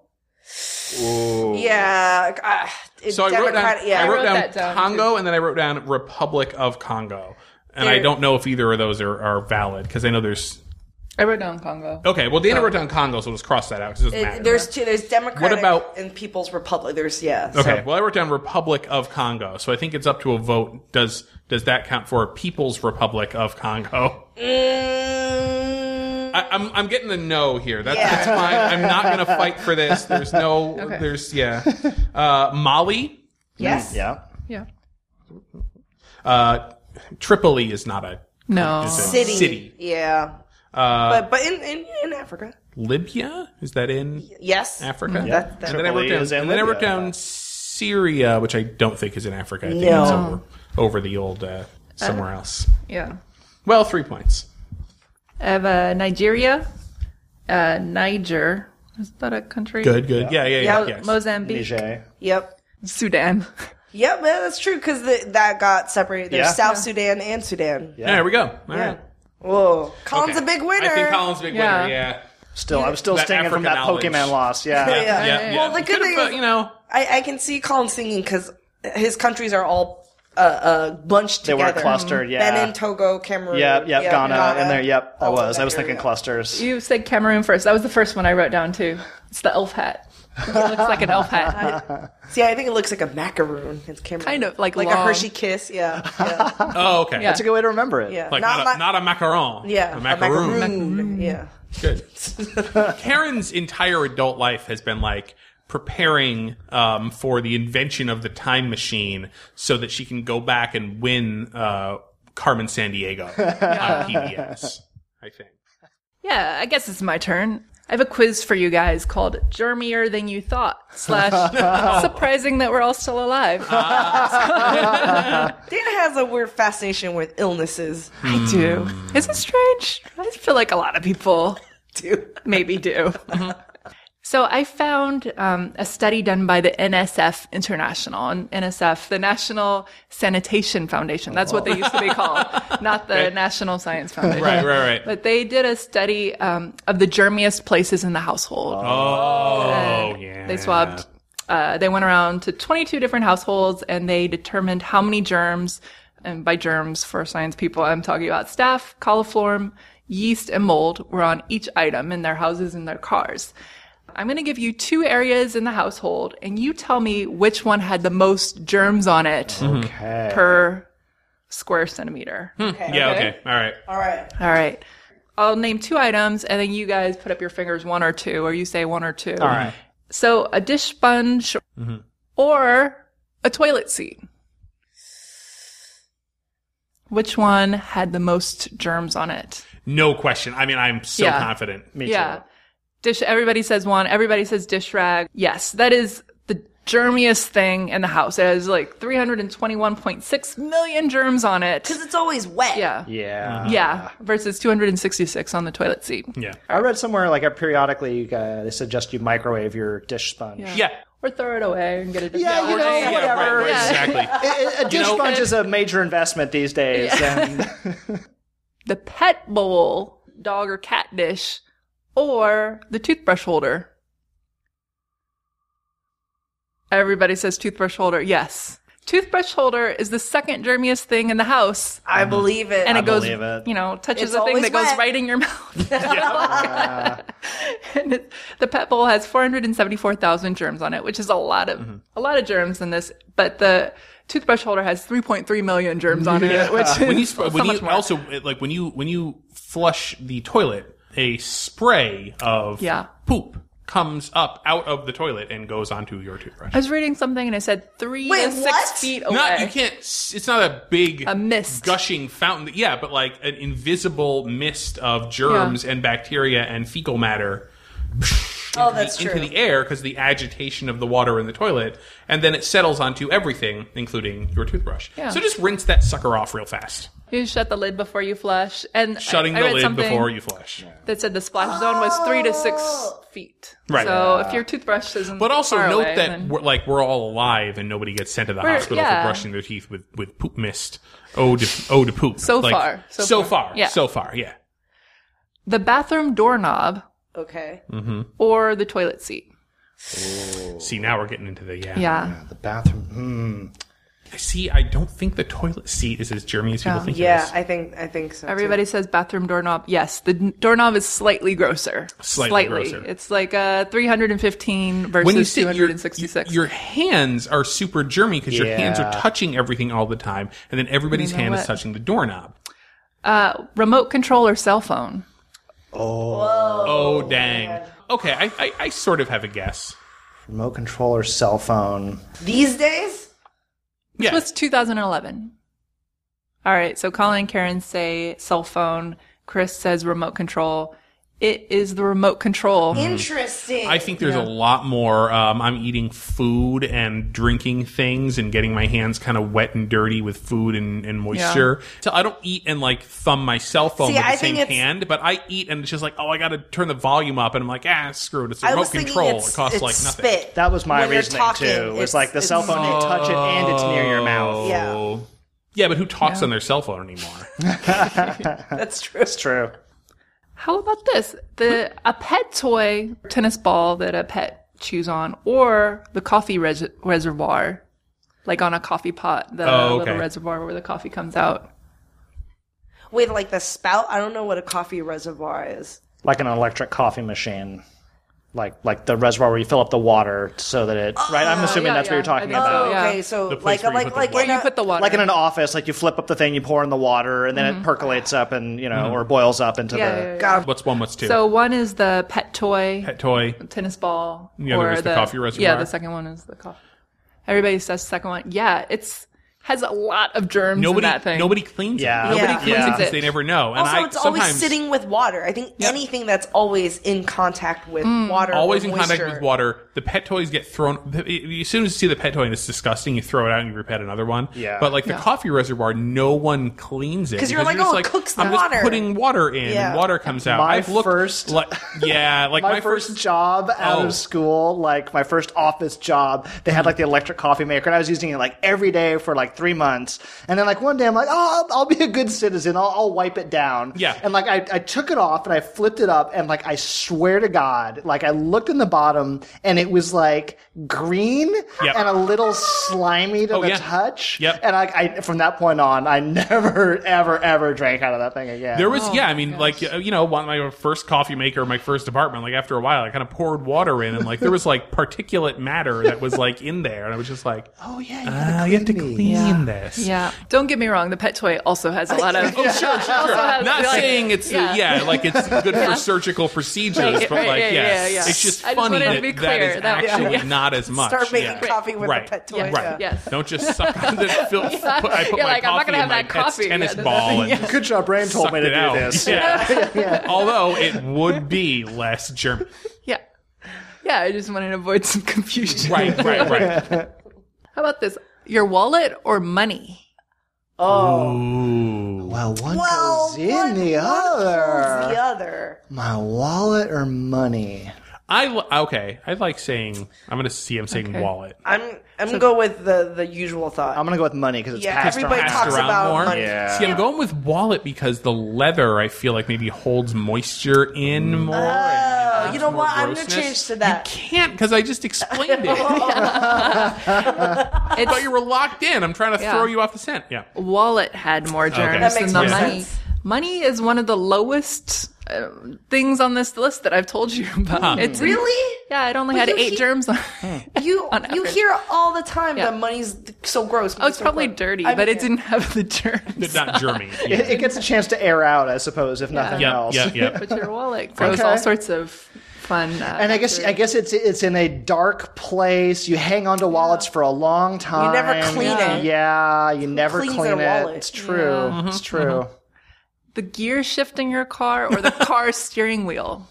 Speaker 2: Yeah. Uh, it-
Speaker 5: So I wrote down,
Speaker 2: Democratic- yeah.
Speaker 5: I wrote
Speaker 4: wrote
Speaker 5: down
Speaker 4: that down,
Speaker 5: Congo, and then I wrote down Republic of Congo. And I
Speaker 2: There-
Speaker 5: don't know if either of those are, are valid, because I know there's...
Speaker 4: I wrote down Congo.
Speaker 5: Okay, well, Dana wrote down Congo, so let's cross that out, because it doesn't
Speaker 2: It-
Speaker 5: matter.
Speaker 2: there's two. There's Democratic
Speaker 5: What about-
Speaker 2: and People's Republic. There's yeah. so-
Speaker 5: Okay, well, I wrote down Republic of Congo, so I think it's up to a vote. Does does that count for People's Republic of Congo?
Speaker 2: Mm,
Speaker 5: I, I'm I'm getting the no here. That's,
Speaker 2: Yeah.
Speaker 5: that's fine. I'm not going to fight for this. There's no.
Speaker 4: Okay.
Speaker 5: There's yeah. Uh, Mali,
Speaker 2: yes.
Speaker 3: Yeah.
Speaker 4: Yeah.
Speaker 5: uh, Tripoli is not a
Speaker 4: No.
Speaker 5: is a
Speaker 2: City.
Speaker 5: city.
Speaker 2: Yeah.
Speaker 5: Uh,
Speaker 2: but but in, in in Africa.
Speaker 5: Libya, is that in
Speaker 2: Yes.
Speaker 5: Africa?
Speaker 2: Yeah. That- that-
Speaker 5: and then I wrote
Speaker 3: Tripoli
Speaker 5: down,
Speaker 3: is in
Speaker 5: and then I wrote
Speaker 3: Libya.
Speaker 5: down Syria, which I don't think is in Africa. I think
Speaker 2: No.
Speaker 5: it's over, over the old uh, somewhere else.
Speaker 4: Yeah.
Speaker 5: Well, three points.
Speaker 4: I have uh, Nigeria, uh, Niger. Is that a country?
Speaker 5: Good, good. Yeah, yeah, yeah.
Speaker 2: Yeah,
Speaker 5: yes.
Speaker 4: Mozambique,
Speaker 3: Niger.
Speaker 2: Yep.
Speaker 4: Sudan.
Speaker 2: Yep, man, that's true because that got separated. There's
Speaker 3: Yeah.
Speaker 2: South Sudan and Sudan.
Speaker 5: Yeah, there we go. All
Speaker 2: Yeah.
Speaker 5: right.
Speaker 2: Whoa, Colin's
Speaker 5: Okay.
Speaker 2: a big winner.
Speaker 5: I think Colin's a big
Speaker 4: Yeah.
Speaker 5: winner, yeah.
Speaker 3: Still, I'm still
Speaker 5: That
Speaker 3: stinging from that
Speaker 5: African knowledge.
Speaker 3: Pokemon loss. Yeah.
Speaker 2: Yeah.
Speaker 5: Yeah, yeah.
Speaker 2: Well, the
Speaker 5: You
Speaker 2: good
Speaker 5: could've,
Speaker 2: thing
Speaker 5: uh,
Speaker 2: is-
Speaker 5: you know,
Speaker 2: I, I can see Colin singing because his countries are all uh, uh, bunched
Speaker 3: They were
Speaker 2: together.
Speaker 3: clustered, yeah.
Speaker 2: Benin, Togo, Cameroon.
Speaker 3: Yep, yep,
Speaker 2: yeah,
Speaker 3: Ghana, in there. Yep, I
Speaker 2: all of
Speaker 3: was.
Speaker 2: that
Speaker 3: I was thinking
Speaker 2: area.
Speaker 3: clusters.
Speaker 4: You said Cameroon first. That was the first one I wrote down too. It's the elf hat. It looks like an elf hat.
Speaker 2: See, I think it looks like a macaroon. It's Cameroon.
Speaker 4: Kind of, like
Speaker 2: like a
Speaker 4: long.
Speaker 2: Hershey Kiss. Yeah, yeah,
Speaker 5: oh, okay.
Speaker 4: Yeah.
Speaker 3: That's a good way to remember it.
Speaker 2: yeah.
Speaker 5: Like
Speaker 2: not,
Speaker 5: not,
Speaker 2: ma-
Speaker 5: a, not a macaron.
Speaker 2: yeah,
Speaker 5: A macaroon.
Speaker 2: macaroon. Yeah.
Speaker 5: Good. Karen's entire adult life has been like preparing um, for the invention of the time machine so that she can go back and win uh, Carmen Sandiego on P B S, I think.
Speaker 4: Yeah, I guess it's my turn. I have a quiz for you guys called Germier Than You Thought, slash surprising that we're all still alive.
Speaker 2: Dana has a weird fascination with illnesses.
Speaker 4: I do. Is it strange? I feel like a lot of people
Speaker 2: Do
Speaker 4: maybe do. So I found um, a study done by the N S F International, and N S F, the National Sanitation Foundation. That's what they used to be called, not the National Science Foundation.
Speaker 5: Right, right, right.
Speaker 4: But they did a study um, of the germiest places in the household.
Speaker 5: Oh, yeah.
Speaker 4: They swabbed. Uh, they went around to twenty-two different households, and they determined how many germs, and by germs for science people, I'm talking about staph, coliform, yeast, and mold, were on each item in their houses and their cars. I'm going to give you two areas in the household, and you tell me which one had the most germs on it
Speaker 3: Okay.
Speaker 4: per square centimeter.
Speaker 5: Yeah, okay. All right.
Speaker 2: all right.
Speaker 4: All right. I'll name two items, and then you guys put up your fingers, one or two, or you say one or two.
Speaker 3: All right.
Speaker 4: So a dish sponge or a toilet seat. Which one had the most germs on it?
Speaker 5: No question. I mean, I'm so
Speaker 4: Yeah.
Speaker 5: confident.
Speaker 3: Me
Speaker 4: yeah.
Speaker 3: too.
Speaker 4: Dish. Everybody says one. Everybody says dish rag. Yes, that is the germiest thing in the house. It has like three hundred twenty-one point six million germs on it.
Speaker 2: Because it's always wet.
Speaker 4: Yeah.
Speaker 3: Yeah.
Speaker 4: Yeah. Versus two hundred sixty-six on the toilet seat.
Speaker 5: Yeah.
Speaker 3: I read somewhere like uh, periodically uh, they suggest you microwave your dish sponge.
Speaker 4: Yeah.
Speaker 5: Yeah.
Speaker 4: Or throw it away and get a different.
Speaker 3: Yeah, you know,
Speaker 5: Yeah,
Speaker 3: whatever.
Speaker 5: right, right,
Speaker 4: Yeah.
Speaker 5: exactly.
Speaker 3: A, a dish
Speaker 5: know-
Speaker 3: sponge is a major investment these days. And
Speaker 4: The pet bowl, dog or cat dish, or the toothbrush holder. Everybody says toothbrush holder. Yes. Toothbrush holder is the second germiest thing in the house.
Speaker 2: I believe it.
Speaker 4: And
Speaker 3: I
Speaker 4: it goes,
Speaker 3: believe it.
Speaker 4: you know, touches
Speaker 2: It's
Speaker 4: the thing
Speaker 2: always
Speaker 4: that goes
Speaker 2: wet.
Speaker 4: right in your mouth. And it, the pet bowl has four hundred seventy-four thousand germs on it, which is a lot of a lot of germs in this. But the toothbrush holder has three point three million germs on it, which is
Speaker 5: When you,
Speaker 4: so
Speaker 5: when
Speaker 4: much
Speaker 5: you
Speaker 4: more.
Speaker 5: also, like, when you, when you flush the toilet, a spray of
Speaker 4: Yeah.
Speaker 5: poop comes up out of the toilet and goes onto your toothbrush.
Speaker 4: I was reading something and it said three
Speaker 2: Wait,
Speaker 4: to six
Speaker 2: what?
Speaker 4: feet away.
Speaker 5: Not, you can't, it's not a big
Speaker 4: A mist.
Speaker 5: gushing fountain. Yeah, but like an invisible mist of germs
Speaker 4: Yeah.
Speaker 5: and bacteria and fecal matter
Speaker 2: Oh,
Speaker 5: into,
Speaker 2: that's
Speaker 5: the, into
Speaker 2: true.
Speaker 5: the air because the agitation of the water in the toilet, and then it settles onto everything, including your toothbrush.
Speaker 4: Yeah.
Speaker 5: So just rinse that sucker off real fast.
Speaker 4: You shut the lid before you flush. And
Speaker 5: Shutting
Speaker 4: I, I
Speaker 5: the
Speaker 4: read
Speaker 5: lid
Speaker 4: something
Speaker 5: before you flush.
Speaker 4: that said the splash zone was three to six feet.
Speaker 5: Right.
Speaker 4: So if your toothbrush isn't
Speaker 5: But also
Speaker 4: far
Speaker 5: note
Speaker 4: away,
Speaker 5: that
Speaker 4: then-
Speaker 5: we're, like we're all alive and nobody gets sent to the
Speaker 4: We're-
Speaker 5: hospital
Speaker 4: yeah.
Speaker 5: for brushing their teeth with, with poop mist. Oh, to, oh, to poop.
Speaker 4: So
Speaker 5: Like,
Speaker 4: far. So
Speaker 5: So,
Speaker 4: far.
Speaker 5: far.
Speaker 4: Yeah.
Speaker 5: So far. Yeah.
Speaker 4: the bathroom doorknob
Speaker 2: Okay.
Speaker 4: or the toilet seat.
Speaker 5: See, now we're getting into the yeah.
Speaker 4: Yeah.
Speaker 3: the bathroom. Hmm.
Speaker 5: See, I don't think the toilet seat is as germy as people
Speaker 4: Yeah.
Speaker 5: think
Speaker 2: Yeah,
Speaker 5: it is.
Speaker 2: I think I think so. too.
Speaker 4: Everybody says bathroom doorknob. Yes, the n- doorknob is slightly grosser.
Speaker 5: Slightly grosser.
Speaker 4: It's like uh, three hundred fifteen versus
Speaker 5: When you sit,
Speaker 4: two
Speaker 5: your,
Speaker 4: hundred sixty-six.
Speaker 5: your hands are super germy because your hands are
Speaker 3: Yeah.
Speaker 5: touching everything all the time, and then everybody's
Speaker 4: And they're
Speaker 5: hand is
Speaker 4: wet.
Speaker 5: touching the doorknob.
Speaker 4: uh, remote control or cell phone.
Speaker 5: Oh, dang. Okay, I, I, I sort of have a guess.
Speaker 3: Remote control or cell phone.
Speaker 2: These days,
Speaker 4: This
Speaker 5: Yeah.
Speaker 4: was two thousand eleven. All right, so Colin and Karen say cell phone. Chris says remote control. It is the remote control.
Speaker 2: interesting.
Speaker 5: I think there's
Speaker 4: Yeah.
Speaker 5: a lot more. Um, I'm eating food and drinking things and getting my hands kind of wet and dirty with food and, and moisture. So I don't eat and like thumb my cell phone
Speaker 2: See,
Speaker 5: with the
Speaker 2: I
Speaker 5: same
Speaker 2: think it's-
Speaker 5: hand, but I eat and it's just like, oh, I got to turn the volume up, and I'm like, ah, screw it. It's a
Speaker 2: I
Speaker 5: remote
Speaker 2: was thinking
Speaker 5: control.
Speaker 2: it's,
Speaker 5: It costs
Speaker 2: it's
Speaker 5: like nothing.
Speaker 2: spit.
Speaker 3: That was my
Speaker 2: When you're
Speaker 3: reasoning
Speaker 2: talking,
Speaker 3: too. It was
Speaker 2: it's-
Speaker 3: like the
Speaker 2: it's
Speaker 3: cell phone, you touch it and it's near your mouth.
Speaker 2: Yeah.
Speaker 5: Oh. Yeah, but who talks on their cell phone anymore?
Speaker 2: That's true.
Speaker 3: It's true.
Speaker 4: How about this? The a pet toy tennis ball that a pet chews on, or the coffee res- reservoir, like on a coffee pot, the
Speaker 5: Oh,
Speaker 4: little
Speaker 5: okay.
Speaker 4: reservoir where the coffee comes out.
Speaker 2: Wait, like the spout? I don't know what a coffee reservoir is.
Speaker 3: Like an electric coffee machine. Like like the reservoir where you fill up the water so that it. right? I'm assuming
Speaker 4: yeah,
Speaker 3: that's what
Speaker 4: yeah.
Speaker 3: you're talking
Speaker 4: I think so.
Speaker 3: about.
Speaker 2: Oh,
Speaker 4: yeah.
Speaker 2: okay. So
Speaker 5: The place
Speaker 2: like
Speaker 5: where you
Speaker 2: like
Speaker 5: put the
Speaker 2: like
Speaker 4: Where
Speaker 2: in
Speaker 4: you
Speaker 2: a-
Speaker 4: put the water.
Speaker 3: Like in an office, like you flip up the thing, you pour in the water, and then it percolates up and, you know, or boils up into
Speaker 4: Yeah,
Speaker 3: the.
Speaker 4: yeah, yeah.
Speaker 2: God,
Speaker 5: What's one? What's two?
Speaker 4: So one is the pet toy
Speaker 5: Pet toy.
Speaker 4: tennis ball,
Speaker 5: The other
Speaker 4: or
Speaker 5: is the coffee reservoir?
Speaker 4: Yeah, the second one is the coffee. Everybody says the second one. Yeah, it's has a lot of germs
Speaker 5: Nobody,
Speaker 4: in that thing.
Speaker 5: nobody cleans
Speaker 3: Yeah.
Speaker 5: it. Nobody
Speaker 2: Yeah.
Speaker 5: cleans
Speaker 3: Yeah.
Speaker 5: it because they never know. And
Speaker 2: also,
Speaker 5: I
Speaker 2: it's always
Speaker 5: sometimes
Speaker 2: sitting with water. I think anything that's always in contact with water,
Speaker 5: always
Speaker 2: or
Speaker 5: in contact
Speaker 2: moisture-
Speaker 5: with water. The pet toys get thrown. the- As soon as you see the pet toy and it's disgusting, you throw it out and you repet another one.
Speaker 3: Yeah.
Speaker 5: But like the
Speaker 4: Yeah.
Speaker 5: coffee reservoir, no one cleans it
Speaker 2: 'Cause you're like,
Speaker 5: just
Speaker 2: oh, it cooks the
Speaker 5: I'm
Speaker 2: water."
Speaker 5: just putting water in,
Speaker 2: Yeah.
Speaker 5: and water comes out.
Speaker 3: My
Speaker 5: I've looked
Speaker 3: first-
Speaker 5: like, yeah, like
Speaker 3: my,
Speaker 5: my,
Speaker 3: first, job out
Speaker 5: Oh.
Speaker 3: of school, like my first office job, they had like the electric coffee maker, and I was using it like every day for like three months. And then like one day, I'm like, oh, I'll, I'll be a good citizen. I'll, I'll wipe it down.
Speaker 5: Yeah.
Speaker 3: And like I, I took it off and I flipped it up, and like I swear to God, like I looked in the bottom, and it was like green
Speaker 5: Yep.
Speaker 3: and a little slimy to
Speaker 5: Oh,
Speaker 3: the
Speaker 5: yeah.
Speaker 3: touch.
Speaker 5: Yep.
Speaker 3: And like I, from that point on, I never, ever, ever drank out of that thing again.
Speaker 5: There was, yeah, I mean, like, uh, you know, one, my first coffee maker, my first apartment, like, after a while, I kind of poured water in, and, like, there was, like, particulate matter that was, like, in there, and I was just like,
Speaker 3: oh yeah, you
Speaker 5: uh,
Speaker 3: gotta
Speaker 5: you have to
Speaker 3: clean
Speaker 5: clean
Speaker 3: these.
Speaker 5: seen this.
Speaker 4: Yeah. Don't get me wrong. The pet toy also has a lot of.
Speaker 5: Oh, sure, sure, sure.
Speaker 4: has,
Speaker 5: Not
Speaker 4: like-
Speaker 5: saying it's
Speaker 4: yeah.
Speaker 5: uh, yeah, like it's good for surgical procedures,
Speaker 4: Right,
Speaker 5: but
Speaker 4: right,
Speaker 5: like
Speaker 4: yeah,
Speaker 5: yeah,
Speaker 4: yeah, yeah.
Speaker 5: it's just
Speaker 4: I just
Speaker 5: funny
Speaker 4: wanted to
Speaker 5: that
Speaker 4: be
Speaker 5: that
Speaker 4: clear.
Speaker 5: is
Speaker 4: That-
Speaker 5: actually
Speaker 2: yeah.
Speaker 5: not as much.
Speaker 2: Start making
Speaker 5: yeah.
Speaker 2: coffee with
Speaker 5: right.
Speaker 2: the pet toy.
Speaker 4: Yes,
Speaker 5: Right.
Speaker 4: yes.
Speaker 5: Don't just suck on the fil- put, I put
Speaker 4: You're
Speaker 5: my
Speaker 4: like, I'm not
Speaker 5: coffee
Speaker 4: gonna
Speaker 5: in
Speaker 4: have
Speaker 5: my
Speaker 4: that
Speaker 5: pet's
Speaker 4: coffee.
Speaker 5: tennis
Speaker 4: Yeah,
Speaker 5: ball and
Speaker 3: Good job, Brain told
Speaker 5: sucked
Speaker 3: me to
Speaker 5: it
Speaker 3: do
Speaker 5: out.
Speaker 3: this.
Speaker 5: Yeah. Although it would be less germ.
Speaker 4: Yeah. Yeah. I just wanted to avoid some confusion.
Speaker 5: Right, right, right.
Speaker 4: How about this? Your wallet or money?
Speaker 5: Ooh.
Speaker 3: Well, one
Speaker 2: Well,
Speaker 3: goes in
Speaker 2: one-
Speaker 3: the
Speaker 2: one
Speaker 3: other.
Speaker 2: holds the other.
Speaker 3: My wallet or money?
Speaker 5: I li- okay. I like saying. I'm gonna see. I'm saying
Speaker 4: Okay.
Speaker 5: wallet.
Speaker 2: I'm I'm gonna go with the the usual thought.
Speaker 3: I'm gonna go with money because it's
Speaker 2: yeah,
Speaker 3: passed
Speaker 2: everybody
Speaker 3: around.
Speaker 2: talks
Speaker 5: around
Speaker 2: about
Speaker 5: more.
Speaker 2: money.
Speaker 3: Yeah.
Speaker 5: See, I'm going with wallet because the leather I feel like maybe holds moisture in more.
Speaker 2: Oh,
Speaker 5: and
Speaker 2: you know
Speaker 5: more
Speaker 2: what? I'm gonna
Speaker 5: grossness.
Speaker 2: change to that.
Speaker 5: You can't because I just explained it. I thought you were locked in. I'm trying to
Speaker 4: Yeah.
Speaker 5: throw you off the scent. Yeah.
Speaker 4: Wallet had more germs
Speaker 5: That
Speaker 2: makes
Speaker 4: than the
Speaker 2: more
Speaker 4: money.
Speaker 2: sense.
Speaker 4: Money is one of the lowest uh, things on this list that I've told you about.
Speaker 5: Huh.
Speaker 4: It's
Speaker 2: Really?
Speaker 4: Yeah, it only
Speaker 2: But
Speaker 4: had
Speaker 2: you
Speaker 4: eight
Speaker 2: keep-
Speaker 4: germs on.
Speaker 2: You
Speaker 4: On
Speaker 2: you
Speaker 4: average.
Speaker 2: hear all the time
Speaker 4: Yeah.
Speaker 2: that money's so gross.
Speaker 4: Oh, it's
Speaker 2: so
Speaker 4: probably
Speaker 2: gross.
Speaker 4: dirty,
Speaker 2: I
Speaker 4: but
Speaker 2: mean,
Speaker 4: it didn't have the germs.
Speaker 5: It's not germy.
Speaker 3: It, it gets a chance to air out, I suppose, if nothing
Speaker 5: Yep,
Speaker 3: else.
Speaker 5: yep, yep.
Speaker 4: But your wallet grows
Speaker 3: Okay.
Speaker 4: all sorts of fun. Uh,
Speaker 3: And I guess I guess it's it's in a dark place. You hang on to wallets for a long time.
Speaker 2: never clean
Speaker 3: yeah.
Speaker 2: it.
Speaker 3: Yeah, you never
Speaker 2: cleans
Speaker 3: clean
Speaker 2: their
Speaker 3: it.
Speaker 2: wallet?
Speaker 3: It's true.
Speaker 4: Mm-hmm,
Speaker 3: It's true.
Speaker 4: the gear shift in your car or the car steering wheel.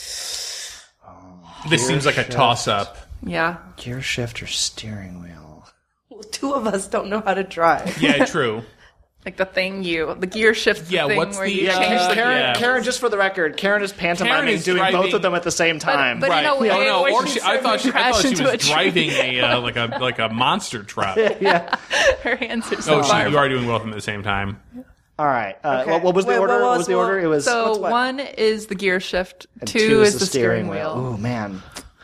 Speaker 5: This seems like a toss up.
Speaker 4: Yeah.
Speaker 3: Gear shift or steering wheel?
Speaker 2: Two of us don't know how to drive.
Speaker 5: Yeah, true.
Speaker 4: Like the thing you, the gear shift
Speaker 5: Yeah,
Speaker 4: thing
Speaker 5: what's
Speaker 4: where
Speaker 5: the-
Speaker 4: you
Speaker 5: yeah,
Speaker 4: change
Speaker 5: uh,
Speaker 4: the
Speaker 3: Karen,
Speaker 5: Yeah.
Speaker 3: Karen, just for the record, Karen is pantomiming
Speaker 5: Karen is
Speaker 3: doing both
Speaker 5: driving-
Speaker 3: of them at the same time.
Speaker 4: But-
Speaker 5: Right.
Speaker 4: in a way
Speaker 5: oh no,
Speaker 4: where
Speaker 5: or
Speaker 4: she
Speaker 5: she, I thought she, I
Speaker 4: crashed
Speaker 5: thought she
Speaker 4: into
Speaker 5: was
Speaker 4: a tree.
Speaker 5: driving a uh, like a like a monster truck.
Speaker 4: her hands are so
Speaker 5: Oh, she,
Speaker 4: far.
Speaker 5: you are doing both of them at the same time.
Speaker 3: All right. Uh,
Speaker 2: Okay.
Speaker 3: what, what was the
Speaker 2: Wait,
Speaker 3: order?
Speaker 2: what
Speaker 3: What
Speaker 2: was-
Speaker 3: was the
Speaker 2: what-
Speaker 3: order? It was
Speaker 4: So
Speaker 2: What's what?
Speaker 4: one is the gear shift,
Speaker 3: and
Speaker 4: two, is the steering wheel.
Speaker 3: Oh man.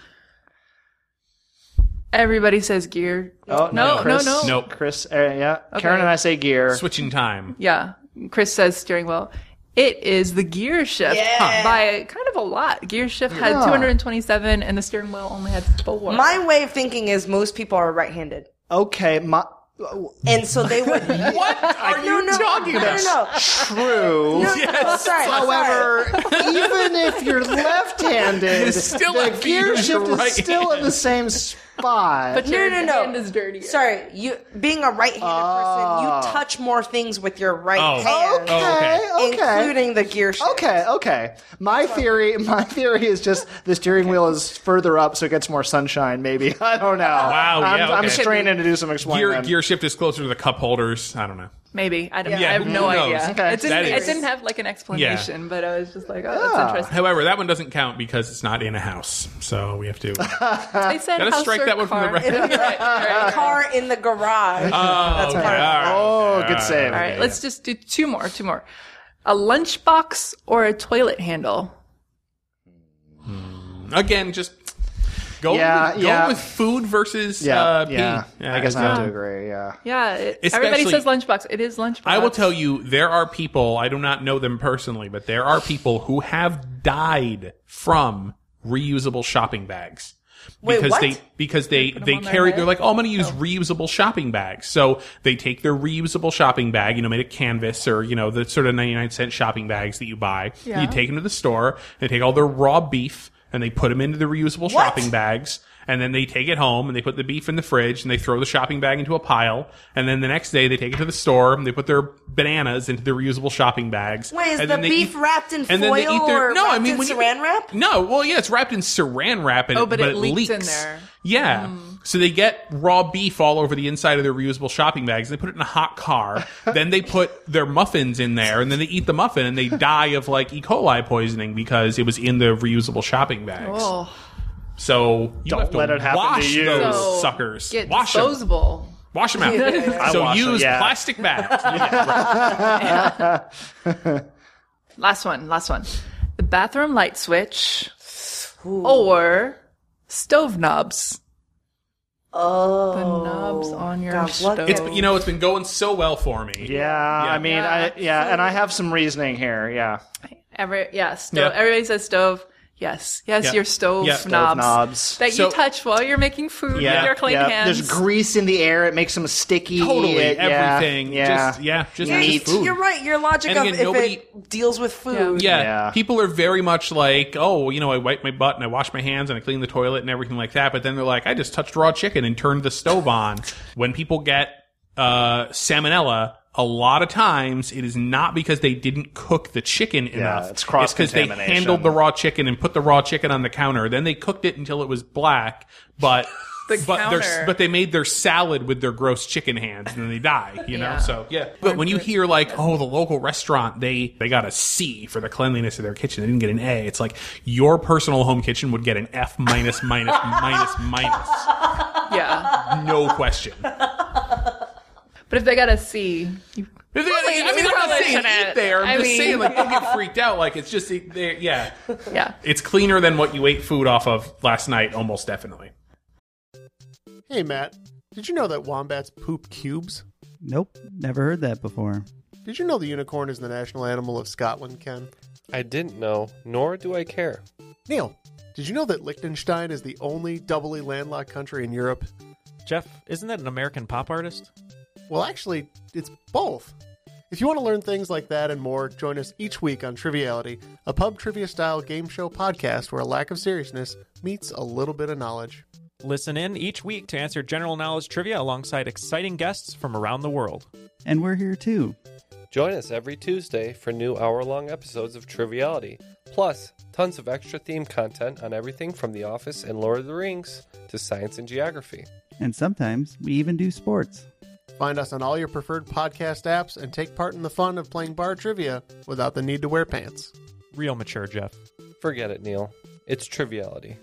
Speaker 4: Everybody says gear.
Speaker 3: Oh
Speaker 4: no,
Speaker 3: Chris,
Speaker 4: no, no.
Speaker 5: Nope.
Speaker 3: Chris, uh, yeah. Karen and I say gear.
Speaker 5: Switching time.
Speaker 4: Yeah. Chris says steering wheel. It is the gear shift
Speaker 2: Yeah.
Speaker 4: by kind of a lot. Gear shift had
Speaker 3: Yeah.
Speaker 4: two hundred twenty-seven and the steering wheel only had four.
Speaker 2: My way of thinking is most people are right-handed,
Speaker 3: Okay, my
Speaker 2: and so they would.
Speaker 5: What are
Speaker 2: no,
Speaker 5: you
Speaker 2: no,
Speaker 5: talking
Speaker 2: no,
Speaker 5: about?
Speaker 2: no, no.
Speaker 3: true.
Speaker 2: No, no, sorry.
Speaker 3: However, even if you're left-handed,
Speaker 5: It's still
Speaker 3: the
Speaker 5: like
Speaker 3: gear
Speaker 5: being
Speaker 3: shift
Speaker 5: right
Speaker 3: is still in the same spot.
Speaker 4: but
Speaker 2: No,
Speaker 4: your
Speaker 2: no, no.
Speaker 4: hand is dirtier.
Speaker 2: Sorry, you being a right-handed person, you touch more things with your right
Speaker 5: Oh.
Speaker 2: hand,
Speaker 5: Oh, okay.
Speaker 3: okay.
Speaker 2: including the gear shift.
Speaker 3: Okay, okay. My theory, my theory is just the steering wheel is further up, so it gets more sunshine. Maybe I don't know.
Speaker 5: Wow,
Speaker 3: I'm,
Speaker 5: yeah,
Speaker 3: I'm
Speaker 5: okay.
Speaker 3: straining to do some explaining.
Speaker 5: Gear gear shift is closer to the cup holders. I don't know.
Speaker 4: Maybe. I don't
Speaker 2: Yeah.
Speaker 4: I have
Speaker 5: who
Speaker 4: no
Speaker 5: knows?
Speaker 4: idea.
Speaker 3: Okay.
Speaker 4: It, didn't,
Speaker 5: That
Speaker 4: it
Speaker 5: is-
Speaker 4: didn't have like an explanation, but I was just like, oh, that's
Speaker 3: Yeah.
Speaker 4: interesting.
Speaker 5: However, that one doesn't count because it's not in a house, so we have to.
Speaker 4: They said
Speaker 5: Gotta
Speaker 4: house
Speaker 5: strike
Speaker 4: or
Speaker 5: that one from the
Speaker 4: car.
Speaker 5: record.
Speaker 4: Right, right.
Speaker 2: Car in the garage.
Speaker 5: Oh,
Speaker 2: That's
Speaker 5: okay.
Speaker 2: part of
Speaker 5: All
Speaker 2: it.
Speaker 5: right.
Speaker 3: Oh,
Speaker 5: Okay.
Speaker 3: good save.
Speaker 4: All right, let's just do two more, two more. A lunchbox or a toilet handle?
Speaker 5: Again, just go
Speaker 3: Yeah,
Speaker 5: with, go
Speaker 3: yeah.
Speaker 5: with food versus
Speaker 3: Yeah,
Speaker 5: uh, pee.
Speaker 3: yeah. I guess I have to
Speaker 5: yeah.
Speaker 3: agree. Yeah.
Speaker 4: Yeah, it,
Speaker 5: Especially-
Speaker 4: everybody says lunchbox. It is lunchbox.
Speaker 5: I will tell you, there are people, I do not know them personally, but there are people who have died from reusable shopping bags.
Speaker 2: Wait,
Speaker 5: Because
Speaker 2: what?
Speaker 5: they because they
Speaker 4: them
Speaker 5: they
Speaker 4: on their
Speaker 5: carry
Speaker 4: head?
Speaker 5: they're like, oh, I'm going to use reusable shopping bags. So they take their reusable shopping bag, you know, made of canvas or you know the sort of ninety-nine cent shopping bags that you buy.
Speaker 4: Yeah.
Speaker 5: You take them to the store. They take all their raw beef and they put them into the reusable shopping bags. And then they take it home and they put the beef in the fridge and they throw the shopping bag into a pile. And then the next day they take it to the store and they put their bananas into the reusable shopping bags.
Speaker 2: Wait, is
Speaker 5: and
Speaker 2: the
Speaker 5: then they
Speaker 2: beef
Speaker 5: eat-
Speaker 2: wrapped in
Speaker 5: and then they
Speaker 2: foil
Speaker 5: eat their-
Speaker 2: or
Speaker 5: no, I
Speaker 2: wrapped
Speaker 5: mean,
Speaker 2: in
Speaker 5: when you-
Speaker 2: saran wrap?
Speaker 5: No, well, yeah, it's wrapped in saran wrap and
Speaker 4: Oh, but it
Speaker 5: it
Speaker 4: leaks
Speaker 5: leaks
Speaker 4: in there.
Speaker 5: Yeah. So they get raw beef all over the inside of their reusable shopping bags. They put it in a hot car. Then they put their muffins in there and then they eat the muffin and they die of like E. coli poisoning because it was in the reusable shopping bags.
Speaker 4: Oh,
Speaker 5: So you
Speaker 3: Don't
Speaker 5: have to
Speaker 3: let it happen to
Speaker 5: wash
Speaker 3: you.
Speaker 5: those
Speaker 4: So,
Speaker 5: suckers.
Speaker 4: get
Speaker 5: Wash them.
Speaker 4: disposable.
Speaker 5: Wash them out.
Speaker 3: I
Speaker 5: So
Speaker 3: wash 'em,
Speaker 5: use
Speaker 3: yeah.
Speaker 5: plastic bags. Yeah, right.
Speaker 4: Last one, last one. The bathroom light switch or stove knobs.
Speaker 2: Oh,
Speaker 4: The knobs on your
Speaker 2: God, what
Speaker 4: stove.
Speaker 5: It's you know it's been going so well for me.
Speaker 3: Yeah, I mean,
Speaker 4: Yeah.
Speaker 3: I, yeah, and I have some reasoning here. Yeah.
Speaker 4: Every yeah, stove.
Speaker 5: Yeah.
Speaker 4: Everybody says stove. Yes. Yes,
Speaker 5: Yeah.
Speaker 4: your stove
Speaker 5: Yeah.
Speaker 4: knobs.
Speaker 5: Stove
Speaker 3: knobs.
Speaker 4: That
Speaker 5: So-
Speaker 4: you touch while you're making food
Speaker 3: Yeah,
Speaker 4: with your clean
Speaker 3: yeah.
Speaker 4: hands.
Speaker 3: There's grease in the air. It makes them sticky.
Speaker 5: Totally,
Speaker 3: It- yeah,
Speaker 5: everything.
Speaker 3: Yeah.
Speaker 5: Just, yeah, just,
Speaker 2: Yeah,
Speaker 5: just food.
Speaker 2: you're right. Your logic
Speaker 5: And
Speaker 2: of
Speaker 5: again,
Speaker 2: if
Speaker 5: nobody-
Speaker 2: it deals with food.
Speaker 5: Yeah.
Speaker 3: Yeah.
Speaker 5: People are very much like, oh, you know, I wipe my butt and I wash my hands and I clean the toilet and everything like that. But then they're like, I just touched raw chicken and turned the stove on. When people get uh, salmonella, a lot of times it is not because they didn't cook the chicken enough.
Speaker 3: it's
Speaker 5: because they
Speaker 3: cross-contamination.
Speaker 5: handled the raw chicken and put the raw chicken on the counter. Then they cooked it until it was black, but
Speaker 4: The
Speaker 5: but their-
Speaker 4: counter.
Speaker 5: but they made their salad with their gross chicken hands and then they die. You know,
Speaker 4: Yeah.
Speaker 5: so yeah. But when you hear like, oh, the local restaurant, they they got a C for the cleanliness of their kitchen. They didn't get an A. It's like your personal home kitchen would get an F minus minus minus minus.
Speaker 4: Yeah.
Speaker 5: No question.
Speaker 4: But if they got a C, you
Speaker 5: If they-
Speaker 4: Probably-
Speaker 5: I mean,
Speaker 4: you
Speaker 5: I'm not
Speaker 4: probably
Speaker 5: saying
Speaker 4: shouldn't.
Speaker 5: eat there. I'm
Speaker 4: I
Speaker 5: just
Speaker 4: mean-
Speaker 5: saying, like, don't get freaked out. Like, it's just, they- yeah.
Speaker 4: yeah.
Speaker 5: It's cleaner than what you ate food off of last night, almost definitely.
Speaker 8: Hey, Matt, did you know that wombats poop cubes?
Speaker 9: Nope, never heard that before.
Speaker 8: Did you know the unicorn is the national animal of Scotland, Ken?
Speaker 10: I didn't know, nor do I care.
Speaker 8: Neil, did you know that Liechtenstein is the only doubly landlocked country in Europe?
Speaker 11: Jeff, isn't that an American pop artist?
Speaker 8: Well, actually, it's both. If you want to learn things like that and more, join us each week on Triviality, a pub trivia-style game show podcast where a lack of seriousness meets a little bit of knowledge.
Speaker 11: Listen in each week to answer general knowledge trivia alongside exciting guests from around the world.
Speaker 9: And we're here too.
Speaker 10: Join us every Tuesday for new hour-long episodes of Triviality, plus tons of extra theme content on everything from The Office and Lord of the Rings to science and geography.
Speaker 9: And sometimes we even do sports.
Speaker 8: Find us on all your preferred podcast apps and take part in the fun of playing bar trivia without the need to wear pants.
Speaker 11: Real mature, Jeff.
Speaker 10: Forget it, Neil. It's Triviality.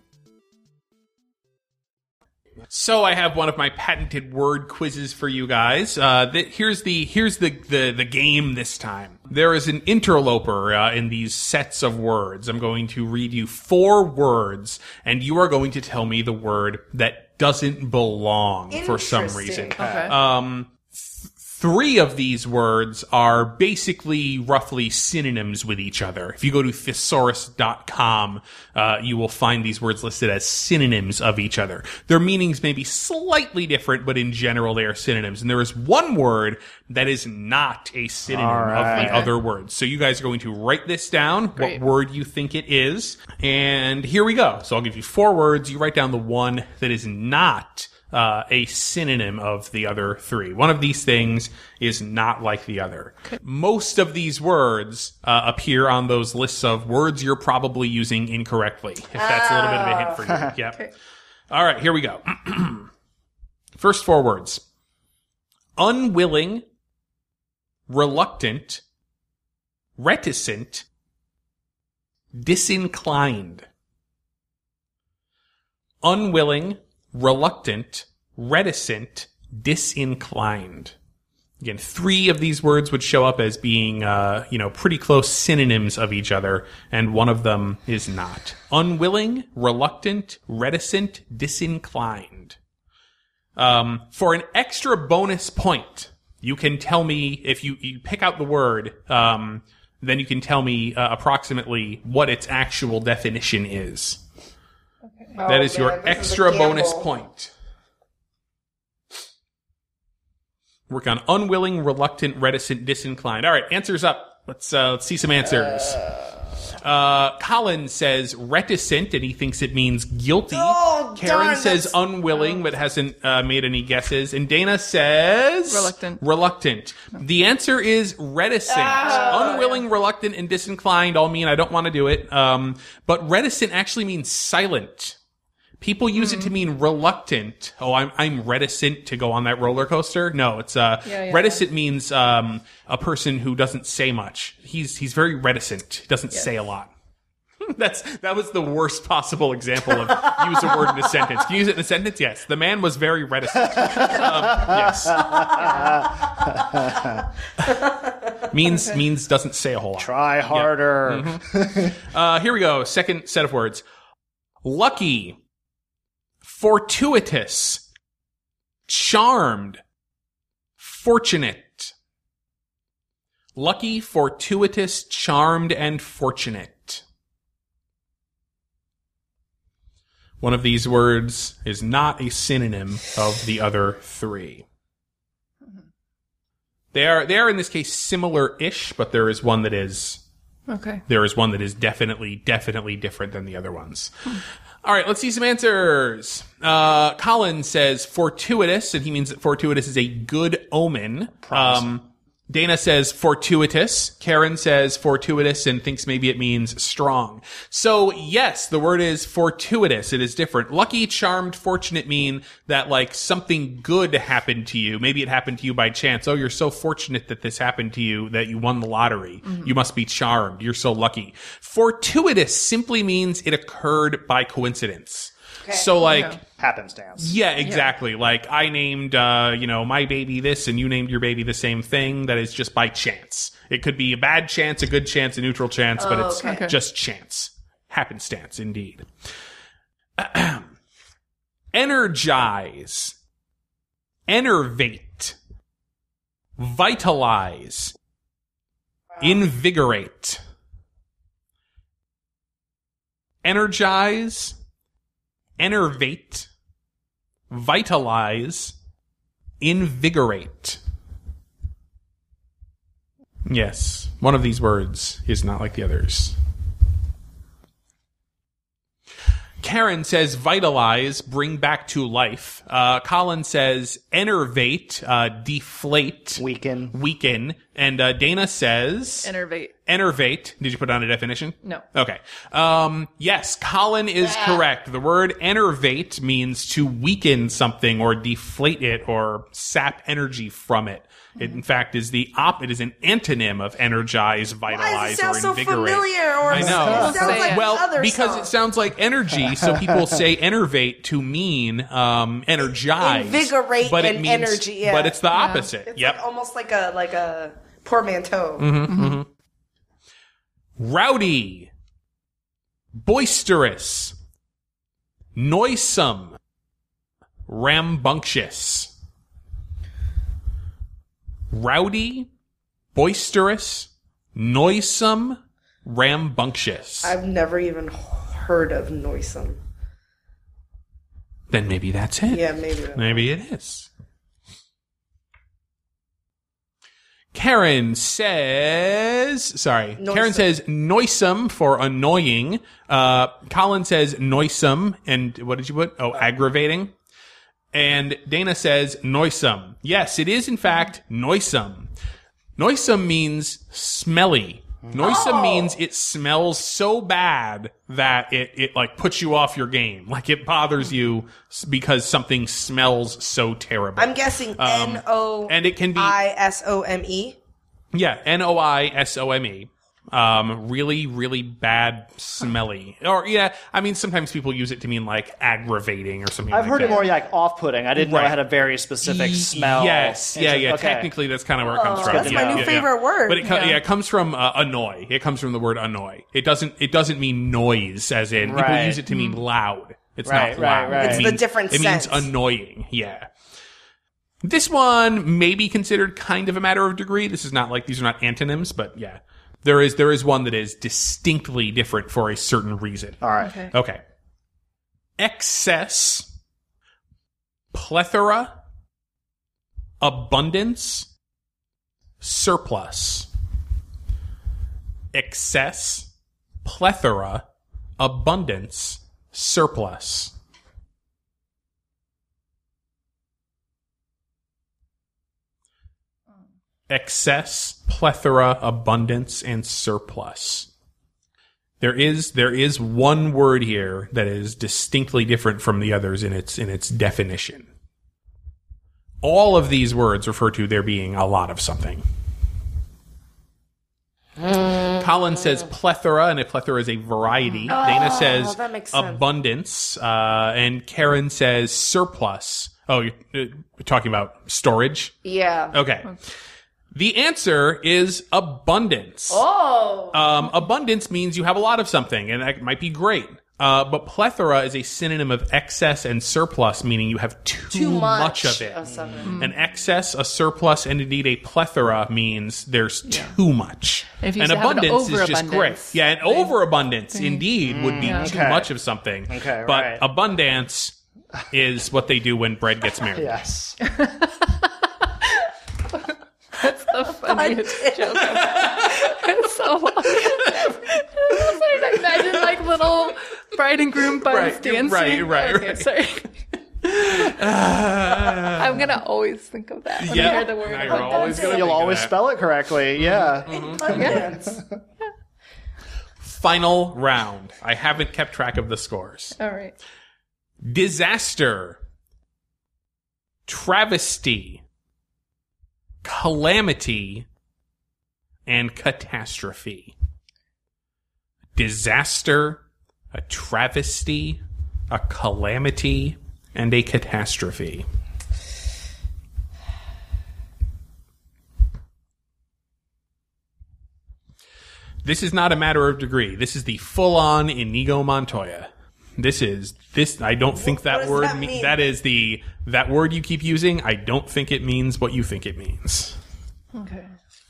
Speaker 5: So I have one of my patented word quizzes for you guys. Uh, th- here's the here's the, the the game this time. There is an interloper uh, in these sets of words. I'm going to read you four words, and you are going to tell me the word that doesn't belong for some reason.
Speaker 2: Interesting.
Speaker 4: Okay.
Speaker 5: Um, th- three of these words are basically roughly synonyms with each other. If you go to thesaurus dot com, uh, you will find these words listed as synonyms of each other. Their meanings may be slightly different, but in general they are synonyms. And there is one word that is not a synonym
Speaker 3: All right.
Speaker 5: of the other words. So you guys are going to write this down,
Speaker 4: Great.
Speaker 5: what word you think it is. And here we go. So I'll give you four words. You write down the one that is not Uh, a synonym of the other three. One of these things is not like the other. Most of these words uh, appear on those lists of words you're probably using incorrectly, if that's a little bit of a hint for you. Yep.
Speaker 4: Okay.
Speaker 5: All right, here we go. First four words. Unwilling, reluctant, reticent, disinclined. Unwilling, reluctant, reticent, disinclined. Again, three of these words would show up as being, uh, you know, pretty close synonyms of each other, and one of them is not. Unwilling, reluctant, reticent, disinclined. Um, for an extra bonus point, you can tell me, if you, you pick out the word, um, then you can tell me uh, approximately what its actual definition is. That is your extra bonus point. Work on unwilling, reluctant, reticent, disinclined. All right, answers up. Let's uh, let's see some answers. Uh, Colin says reticent, and he thinks it means guilty.
Speaker 2: Oh,
Speaker 5: Karen
Speaker 2: darn,
Speaker 5: says
Speaker 2: that's-
Speaker 5: unwilling, but hasn't uh, made any guesses. And Dana says
Speaker 4: Reluctant.
Speaker 5: Reluctant. The answer is reticent. Unwilling, reluctant, and disinclined all mean I don't want to do it. Um, but reticent actually means silent. People use it to mean reluctant. Oh, I'm I'm reticent to go on that roller coaster. No, it's uh
Speaker 4: Yeah, yeah.
Speaker 5: reticent means um a person who doesn't say much. He's he's very reticent. He doesn't say a lot. That's that was the worst possible example of use a word in a sentence. Can you use it in a sentence? Yes. The man was very reticent. Um, yes. means means doesn't say a whole lot.
Speaker 3: Try harder.
Speaker 5: Uh, here we go. Second set of words. Lucky. Fortuitous. Charmed. Fortunate. Lucky, fortuitous, charmed, and fortunate. One of these words is not a synonym of the other three. They are, they are in this case similar-ish, but there is one that is,
Speaker 4: Okay.
Speaker 5: there is one that is definitely, definitely different than the other ones. All right, let's see some answers. Uh, Colin says fortuitous, and he means that fortuitous is a good omen. Um, Dana says fortuitous. Karen says fortuitous and thinks maybe it means strong. So yes, the word is fortuitous. It is different. Lucky, charmed, fortunate mean that like something good happened to you. Maybe it happened to you by chance. Oh, you're so fortunate that this happened to you, that you won the lottery. Mm-hmm. You must be charmed. You're so lucky. Fortuitous simply means it occurred by coincidence. Okay. So like
Speaker 3: yeah. happenstance.
Speaker 5: Yeah, exactly. Yeah. Like I named, uh, you know, my baby this and you named your baby the same thing. That is just by chance. It could be a bad chance, a good chance, a neutral chance, oh, but it's okay. just chance. Happenstance, indeed. Energize. Enervate. Vitalize. Wow. Invigorate. Energize. Enervate, vitalize, invigorate. Yes, one of these words is not like the others. Karen says vitalize, bring back to life. Uh, Colin says enervate, uh, deflate.
Speaker 3: Weaken.
Speaker 5: Weaken. And uh, Dana says...
Speaker 4: Enervate.
Speaker 5: Enervate. Did you put down a definition?
Speaker 4: No.
Speaker 5: Okay. Um, yes, Colin is ah. correct. The word enervate means to weaken something or deflate it or sap energy from it. It, in fact, is the op. It is an antonym of energize, vitalize,
Speaker 2: Why does it sound
Speaker 5: or
Speaker 2: so
Speaker 5: invigorate.
Speaker 2: familiar? Or
Speaker 5: I know.
Speaker 2: It sounds like
Speaker 5: well,
Speaker 2: other
Speaker 5: because
Speaker 2: song.
Speaker 5: it sounds like energy, so people say enervate to mean um, energize,
Speaker 2: invigorate,
Speaker 5: but it
Speaker 2: and
Speaker 5: means,
Speaker 2: energy. Yeah.
Speaker 5: But it's the
Speaker 2: yeah.
Speaker 5: opposite.
Speaker 2: It's
Speaker 5: yep.
Speaker 2: like almost like a like a portmanteau.
Speaker 5: Mm-hmm, mm-hmm. Mm-hmm. Rowdy, boisterous, noisome, rambunctious. Rowdy, boisterous, noisome, rambunctious.
Speaker 2: I've never even heard of noisome.
Speaker 5: Then maybe that's it.
Speaker 2: Yeah, maybe.
Speaker 5: Maybe it is. Karen says, sorry, noisome. Karen says noisome for annoying. Uh, Colin says noisome. And what did you put? Oh, aggravating. And Dana says noisome. Yes, it is in fact noisome. Noisome means smelly. Noisome oh. means it smells so bad that it, it like puts you off your game. Like it bothers you because something smells so terrible.
Speaker 2: I'm guessing
Speaker 5: um,
Speaker 2: N O
Speaker 5: and it can be
Speaker 2: I S O M E.
Speaker 5: Yeah, N O I S O M E. Um, really, really bad, smelly. Or, yeah, I mean, sometimes people use it to mean, like, aggravating or something
Speaker 3: I've
Speaker 5: like
Speaker 3: heard
Speaker 5: that.
Speaker 3: it more, like, off-putting. I didn't
Speaker 5: right.
Speaker 3: know it had a very specific smell.
Speaker 5: Yes, yeah, yeah.
Speaker 3: Okay.
Speaker 5: Technically, that's kind of where it comes
Speaker 2: oh,
Speaker 5: from.
Speaker 2: That's
Speaker 5: yeah,
Speaker 2: my new
Speaker 5: yeah,
Speaker 2: favorite
Speaker 5: yeah.
Speaker 2: word.
Speaker 5: But it,
Speaker 2: yeah.
Speaker 5: yeah, it comes from uh, annoy. It comes from the word annoy. It doesn't, it doesn't mean noise, as in,
Speaker 3: right.
Speaker 5: people use it to mean loud. It's
Speaker 3: right,
Speaker 5: not loud.
Speaker 3: Right, right.
Speaker 2: It's
Speaker 5: it
Speaker 2: the
Speaker 5: means,
Speaker 2: different
Speaker 5: It
Speaker 2: sense.
Speaker 5: means annoying, yeah. This one may be considered kind of a matter of degree. This is not like, these are not antonyms, but yeah. There is there is one that is distinctly different for a certain reason.
Speaker 3: All right.
Speaker 4: Okay.
Speaker 5: Okay. Excess, plethora, abundance, surplus. Excess, plethora, abundance, surplus. Excess, plethora, abundance, and surplus. There is there is one word here that is distinctly different from the others in its in its definition. All of these words refer to there being a lot of something. Mm. Colin says plethora, and a plethora is a variety.
Speaker 2: Oh,
Speaker 5: Dana says
Speaker 2: that makes sense.
Speaker 5: abundance, uh, and Karen says surplus. Oh, you're, you're talking about storage?
Speaker 2: Yeah.
Speaker 5: Okay. The answer is abundance.
Speaker 2: Oh.
Speaker 5: Um, abundance means you have a lot of something, and that might be great. Uh, but plethora is a synonym of excess and surplus, meaning you have too,
Speaker 2: Too much,
Speaker 5: much of it.
Speaker 2: of something.
Speaker 4: Mm.
Speaker 5: An excess, a surplus, and indeed a plethora means there's too much.
Speaker 4: If you
Speaker 5: And
Speaker 4: used to have an
Speaker 5: abundance is just great.
Speaker 4: overabundance,
Speaker 5: Yeah, an overabundance indeed would be
Speaker 3: Mm,
Speaker 5: too
Speaker 3: okay.
Speaker 5: much of something.
Speaker 3: Okay,
Speaker 5: but
Speaker 3: right.
Speaker 5: abundance is what they do when bread gets married.
Speaker 3: Yes.
Speaker 4: That's the funniest joke ever. It's so long. I imagine like little bride and groom buns
Speaker 5: Right,
Speaker 4: dancing.
Speaker 5: right, right,
Speaker 4: Okay,
Speaker 5: right.
Speaker 4: sorry. I'm gonna always think of that when
Speaker 5: Yeah.
Speaker 4: I hear the word.
Speaker 5: Now you're always gonna
Speaker 3: You'll
Speaker 5: think of
Speaker 3: always
Speaker 5: that.
Speaker 3: spell it correctly. Yeah.
Speaker 2: Abundance.
Speaker 5: Final round. I haven't kept track of the scores.
Speaker 4: All right.
Speaker 5: Disaster, travesty, calamity, and catastrophe. Disaster, a travesty, a calamity, and a catastrophe. This is not a matter of degree. This is the full-on Inigo Montoya. This is this. I don't think that
Speaker 2: what does
Speaker 5: word.
Speaker 2: that
Speaker 5: me-
Speaker 2: mean?
Speaker 5: that is the that word you keep using. I don't think it means what you think it means.
Speaker 4: Okay.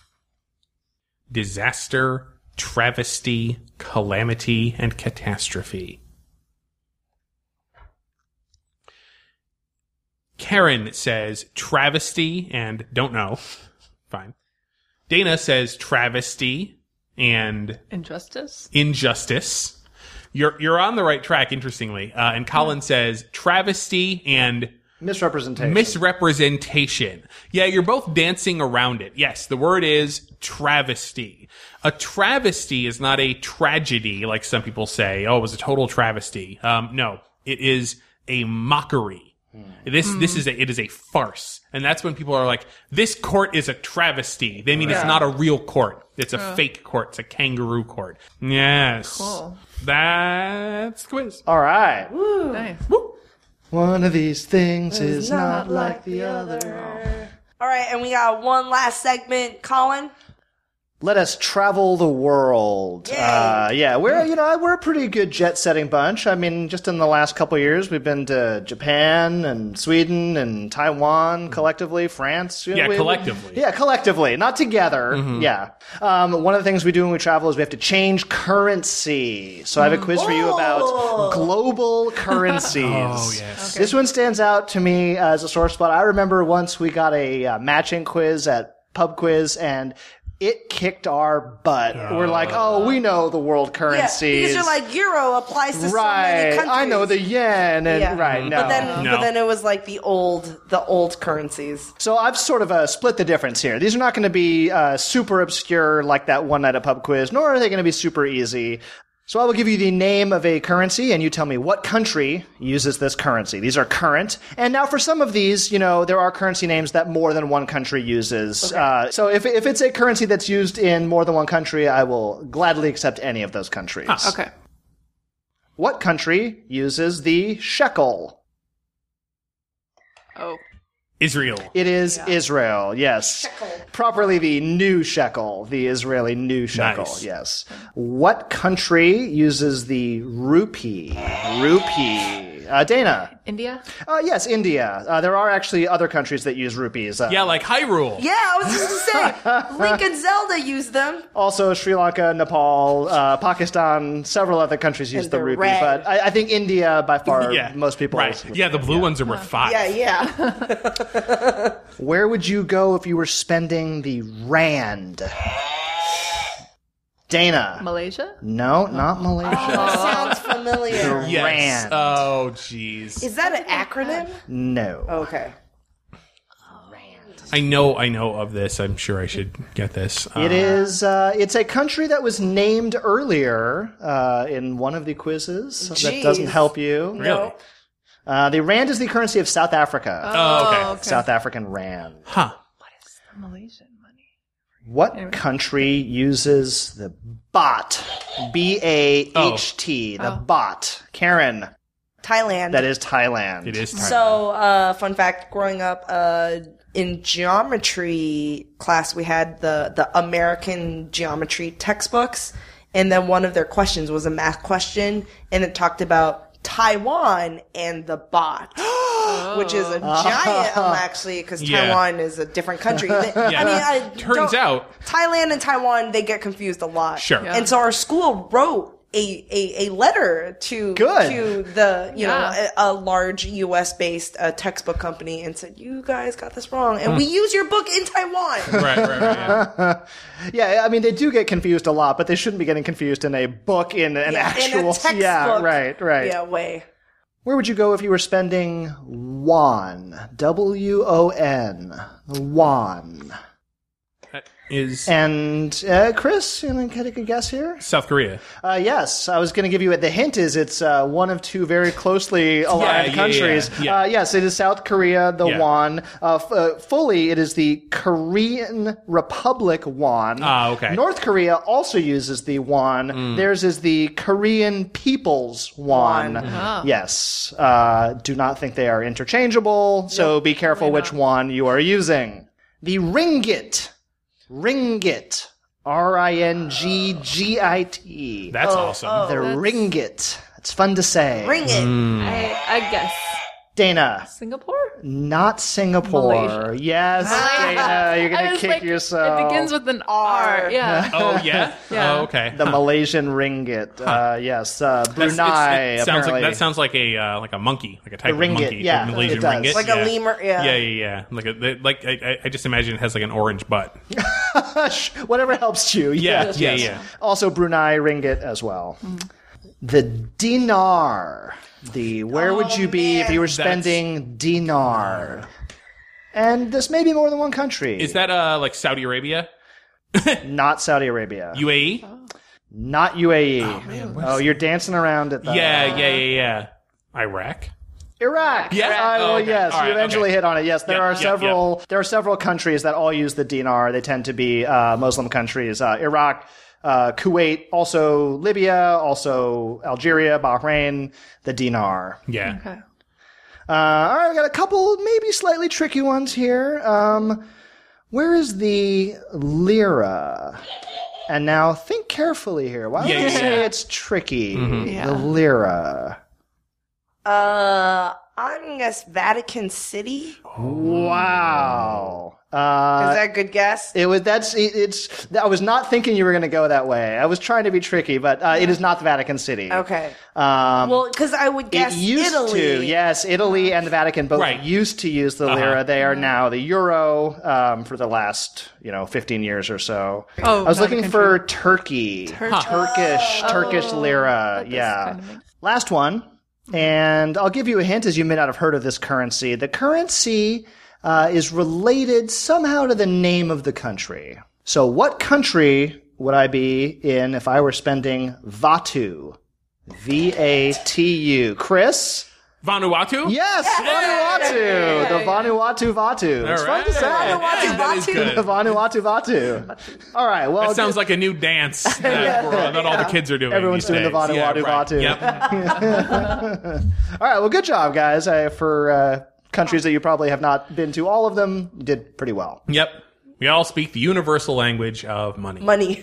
Speaker 5: Disaster, travesty, calamity, and catastrophe. Karen says travesty and don't know. Fine. Dana says travesty and
Speaker 4: Injustice.
Speaker 5: injustice. You're you're on the right track, interestingly. Uh, and Colin says travesty and
Speaker 3: Misrepresentation.
Speaker 5: misrepresentation. Yeah, you're both dancing around it. Yes, the word is travesty. A travesty is not a tragedy, like some people say. Oh, it was a total travesty. Um, no, it is a mockery. This this is a it is a farce, and that's when people are like, "This court is a travesty." They mean it's not a real court; it's a fake court. It's a kangaroo court. Yes,
Speaker 4: Cool.
Speaker 5: That's the quiz.
Speaker 3: All right.
Speaker 4: Nice.
Speaker 3: One of these things is not like the other.
Speaker 2: All right, and we got one last segment. Colin?
Speaker 3: Let us travel the world.
Speaker 2: Yay.
Speaker 3: Uh, yeah, we're you know we're a pretty good jet-setting bunch. I mean, just in the last couple of years, we've been to Japan and Sweden and Taiwan collectively, France. You know,
Speaker 5: Yeah,
Speaker 3: we-
Speaker 5: collectively.
Speaker 3: Yeah, collectively, not together.
Speaker 5: Mm-hmm.
Speaker 3: Yeah. Um, one of the things we do when we travel is we have to change currency. So I have a quiz for you about global currencies.
Speaker 5: Oh, yes.
Speaker 3: This one stands out to me as a sore spot. I remember once we got a uh, matching quiz at Pub Quiz, and it kicked our butt. We're like, oh, we know the world
Speaker 2: Yeah,
Speaker 3: currencies.
Speaker 2: because you're like, Euro applies to so many
Speaker 3: right.
Speaker 2: countries.
Speaker 3: I know the yen, and
Speaker 2: Yeah.
Speaker 3: right, no.
Speaker 2: But then,
Speaker 5: No.
Speaker 2: but then it was like the old, the old currencies.
Speaker 3: So I've sort of uh, split the difference here. These are not going to be uh, super obscure like that one night at Pub Quiz, nor are they going to be super easy. So I will give you the name of a currency, and you tell me what country uses this currency. These are current. And now for some of these, you know, there are currency names that more than one country uses. Uh, so if, if it's a currency that's used in more than one country, I will gladly accept any of those countries.
Speaker 4: Okay.
Speaker 3: What country uses the shekel?
Speaker 4: Oh.
Speaker 5: Israel.
Speaker 3: It is Israel, yes. Properly the new shekel, the Israeli new shekel,
Speaker 5: Nice.
Speaker 3: yes. What country uses the rupee? Rupee. Uh, Dana.
Speaker 4: India?
Speaker 3: Uh, yes, India. Uh, there are actually other countries that use rupees. Uh,
Speaker 5: Yeah, like Hyrule.
Speaker 2: Yeah, I was just gonna say, Link and Zelda used them.
Speaker 3: Also, Sri Lanka, Nepal, uh, Pakistan, several other countries use
Speaker 2: And
Speaker 3: the
Speaker 2: they're
Speaker 3: rupee.
Speaker 2: red.
Speaker 3: But I, I think India, by far,
Speaker 5: Yeah.
Speaker 3: most people.
Speaker 5: Right. Yeah, the blue ones are worth five.
Speaker 2: Yeah, yeah.
Speaker 3: Where would you go if you were spending the rand? Dana.
Speaker 4: Malaysia?
Speaker 3: No, not Malaysia.
Speaker 2: Sounds familiar.
Speaker 5: Yes.
Speaker 3: Rand.
Speaker 5: Oh, jeez.
Speaker 2: Is that an acronym?
Speaker 3: No.
Speaker 2: Okay.
Speaker 5: I know, I know of this. I'm sure I should get this. Uh,
Speaker 3: It is. Uh, it's a country that was named earlier uh, in one of the quizzes. That
Speaker 2: Jeez.
Speaker 3: doesn't help you.
Speaker 5: Really?
Speaker 3: Uh, the rand is the currency of South Africa.
Speaker 5: Oh, okay.
Speaker 3: South African rand.
Speaker 5: Huh.
Speaker 4: Malaysian money.
Speaker 3: What country uses the baht? B A H T. The baht. Karen.
Speaker 2: Thailand.
Speaker 3: That is Thailand.
Speaker 5: It is Thailand.
Speaker 2: So, uh, fun fact, growing up, uh, in geometry class, we had the, the American geometry textbooks, And then one of their questions was a math question, and it talked about Taiwan and the bot, which is a giant, um, actually, because
Speaker 5: Yeah.
Speaker 2: Taiwan is a different country. They-
Speaker 5: Yeah.
Speaker 2: I mean, I
Speaker 5: Turns
Speaker 2: don't-
Speaker 5: out-
Speaker 2: Thailand and Taiwan, they get confused a lot.
Speaker 5: Sure. Yeah.
Speaker 2: And so our school wrote a, a, a letter to
Speaker 3: Good.
Speaker 2: to the you
Speaker 4: Yeah.
Speaker 2: know a, a large U S based uh, textbook company and said, you guys got this wrong, and we use your book in Taiwan.
Speaker 5: Right, right, right. Yeah.
Speaker 3: Yeah, I mean, they do get confused a lot, but they shouldn't be getting confused in a book, in an
Speaker 2: Yeah,
Speaker 3: actual...
Speaker 2: in a textbook.
Speaker 3: Yeah, right, right.
Speaker 2: Yeah, way.
Speaker 3: Where would you go if you were spending won? W O N. Won.
Speaker 5: Is
Speaker 3: And, uh, Chris, you want to take a guess here?
Speaker 5: South Korea.
Speaker 3: Uh, yes, I was going to give you, the hint is it's uh, one of two very closely aligned
Speaker 5: yeah,
Speaker 3: countries.
Speaker 5: yeah, yeah.
Speaker 3: Uh, yes, it is South Korea, the
Speaker 5: Yeah.
Speaker 3: won. Uh, f- uh, fully, it is the Korean Republic won.
Speaker 5: Ah, okay.
Speaker 3: North Korea also uses the won. Theirs is the Korean People's won.
Speaker 2: Won.
Speaker 3: Yes. Uh, do not think they are interchangeable, so be careful which won you are using. The ringgit. Ringgit. R I N G G I T.
Speaker 5: That's awesome.
Speaker 3: The ringgit. It's fun to say.
Speaker 2: Ring it.
Speaker 4: I, I guess
Speaker 3: Dana.
Speaker 4: Singapore?
Speaker 3: Not Singapore.
Speaker 4: Malaysia.
Speaker 3: Yes, Dana. You're
Speaker 4: I
Speaker 3: going to
Speaker 4: was
Speaker 3: kick
Speaker 4: like,
Speaker 3: yourself.
Speaker 4: It begins with an R. Yeah.
Speaker 5: Oh, yeah?
Speaker 4: Yeah.
Speaker 5: Oh, okay.
Speaker 3: The Malaysian ringgit. Uh, yes. Uh,
Speaker 5: That's-
Speaker 3: Brunei,
Speaker 5: it's- it sounds
Speaker 3: apparently.
Speaker 5: like that sounds like a uh, like a monkey, like a type
Speaker 3: The
Speaker 5: of
Speaker 3: ringgit,
Speaker 5: monkey.
Speaker 3: yeah,
Speaker 5: the Malaysian
Speaker 3: it does.
Speaker 5: ringgit,
Speaker 2: Like
Speaker 5: yeah.
Speaker 2: a lemur, yeah.
Speaker 5: yeah, yeah, yeah. Like a, like I, I- I just imagine it has like an orange butt.
Speaker 3: Whatever helps you.
Speaker 5: Yeah,
Speaker 3: Yes,
Speaker 5: yeah,
Speaker 3: yes.
Speaker 5: yeah.
Speaker 3: Also Brunei ringgit as well. The dinar. The where would you be if you were spending dinar? And this may be more than one country.
Speaker 5: Is that uh like Saudi Arabia,
Speaker 3: Not Saudi Arabia.
Speaker 5: U A E?
Speaker 3: Not U A E.
Speaker 5: Oh, man,
Speaker 3: Oh, you're dancing around at the
Speaker 5: Yeah, yeah, yeah, yeah. Iraq.
Speaker 3: Iraq.
Speaker 5: Yeah?
Speaker 3: Uh,
Speaker 5: Oh,
Speaker 3: well,
Speaker 5: okay.
Speaker 3: yes,
Speaker 5: All right,
Speaker 3: you eventually
Speaker 5: okay.
Speaker 3: hit on it. Yes, there
Speaker 5: Yep,
Speaker 3: are
Speaker 5: yep,
Speaker 3: several. There are several countries that all use the dinar. They tend to be uh, Muslim countries. Uh, Iraq, uh, Kuwait, also Libya, also Algeria, Bahrain. The dinar.
Speaker 5: Yeah.
Speaker 4: Okay.
Speaker 3: Uh, all right, we got a couple maybe slightly tricky ones here. Um, where is the lira? And now think carefully here. Why would
Speaker 5: Yeah,
Speaker 3: you
Speaker 5: yeah,
Speaker 3: say
Speaker 5: yeah.
Speaker 3: it's tricky?
Speaker 4: Yeah.
Speaker 3: The lira.
Speaker 2: Uh, I'm gonna guess Vatican City.
Speaker 3: Wow. Uh,
Speaker 2: Is that a good guess?
Speaker 3: It was. That's. It, it's. I was not thinking you were going to go that way. I was trying to be tricky, but uh, it is not the Vatican City.
Speaker 2: Okay.
Speaker 3: Um,
Speaker 2: Well, because I would guess
Speaker 3: it used
Speaker 2: Italy.
Speaker 3: to. Yes, Italy and the Vatican both
Speaker 5: Right.
Speaker 3: used to use the
Speaker 5: Uh-huh.
Speaker 3: lira. They are now the euro um, for the last, you know, fifteen years or so.
Speaker 4: Oh,
Speaker 3: I was
Speaker 4: not a
Speaker 3: looking
Speaker 4: country.
Speaker 3: for Turkey.
Speaker 4: Turkey.
Speaker 3: Turkish. Turkish lira.
Speaker 4: That does
Speaker 3: Yeah.
Speaker 4: kind of make-
Speaker 3: Last one, and I'll give you a hint as you may not have heard of this currency. The currency uh, is related somehow to the name of the country. So what country would I be in if I were spending Vatu? V A T U. Chris?
Speaker 5: Vanuatu?
Speaker 3: Yes, Vanuatu. The Vanuatu Vatu. It's
Speaker 5: All
Speaker 3: fun to
Speaker 5: right.
Speaker 3: say.
Speaker 5: Yeah, that is
Speaker 3: The
Speaker 5: good.
Speaker 3: Vanuatu Vatu. All right, well.
Speaker 5: That sounds like a new dance that, we're- that all the kids are doing.
Speaker 3: Everyone's
Speaker 5: these
Speaker 3: doing the
Speaker 5: days.
Speaker 3: Vanuatu
Speaker 5: Yeah, right.
Speaker 3: Vatu.
Speaker 5: Yep.
Speaker 3: All right, well, good job, guys. Uh, for uh, countries that you probably have not been to, all of them, you did pretty well.
Speaker 5: Yep. We all speak the universal language of money.
Speaker 2: Money.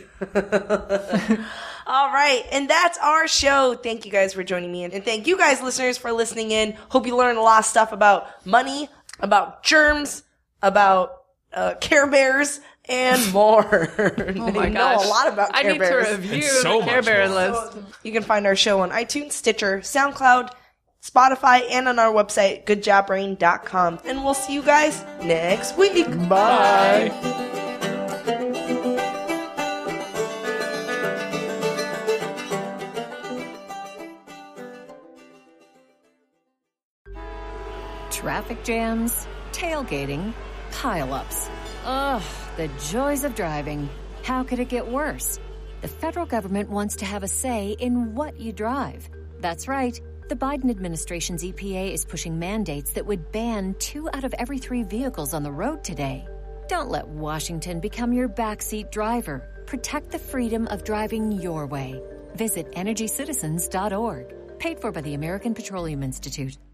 Speaker 2: All right. And that's our show. Thank you guys for joining me. And thank you guys, listeners, for listening in. Hope you learned a lot of stuff about money, about germs, about uh, Care Bears, and more.
Speaker 4: Oh my
Speaker 2: you
Speaker 4: gosh.
Speaker 2: know a lot about
Speaker 4: I
Speaker 2: Care
Speaker 4: need
Speaker 2: Bears.
Speaker 4: to review
Speaker 5: And so
Speaker 4: the Care
Speaker 5: much
Speaker 4: Bear
Speaker 5: more.
Speaker 4: list.
Speaker 2: You can find our show on iTunes, Stitcher, SoundCloud, Spotify, and on our website, good job brain dot com. And we'll see you guys next week.
Speaker 3: Bye.
Speaker 7: Traffic jams, tailgating, pileups. Ugh, the joys of driving. How could it get worse? The federal government wants to have a say in what you drive. That's right. The Biden administration's E P A is pushing mandates that would ban two out of every three vehicles on the road today. Don't let Washington become your backseat driver. Protect the freedom of driving your way. Visit energy citizens dot org. Paid for by the American Petroleum Institute.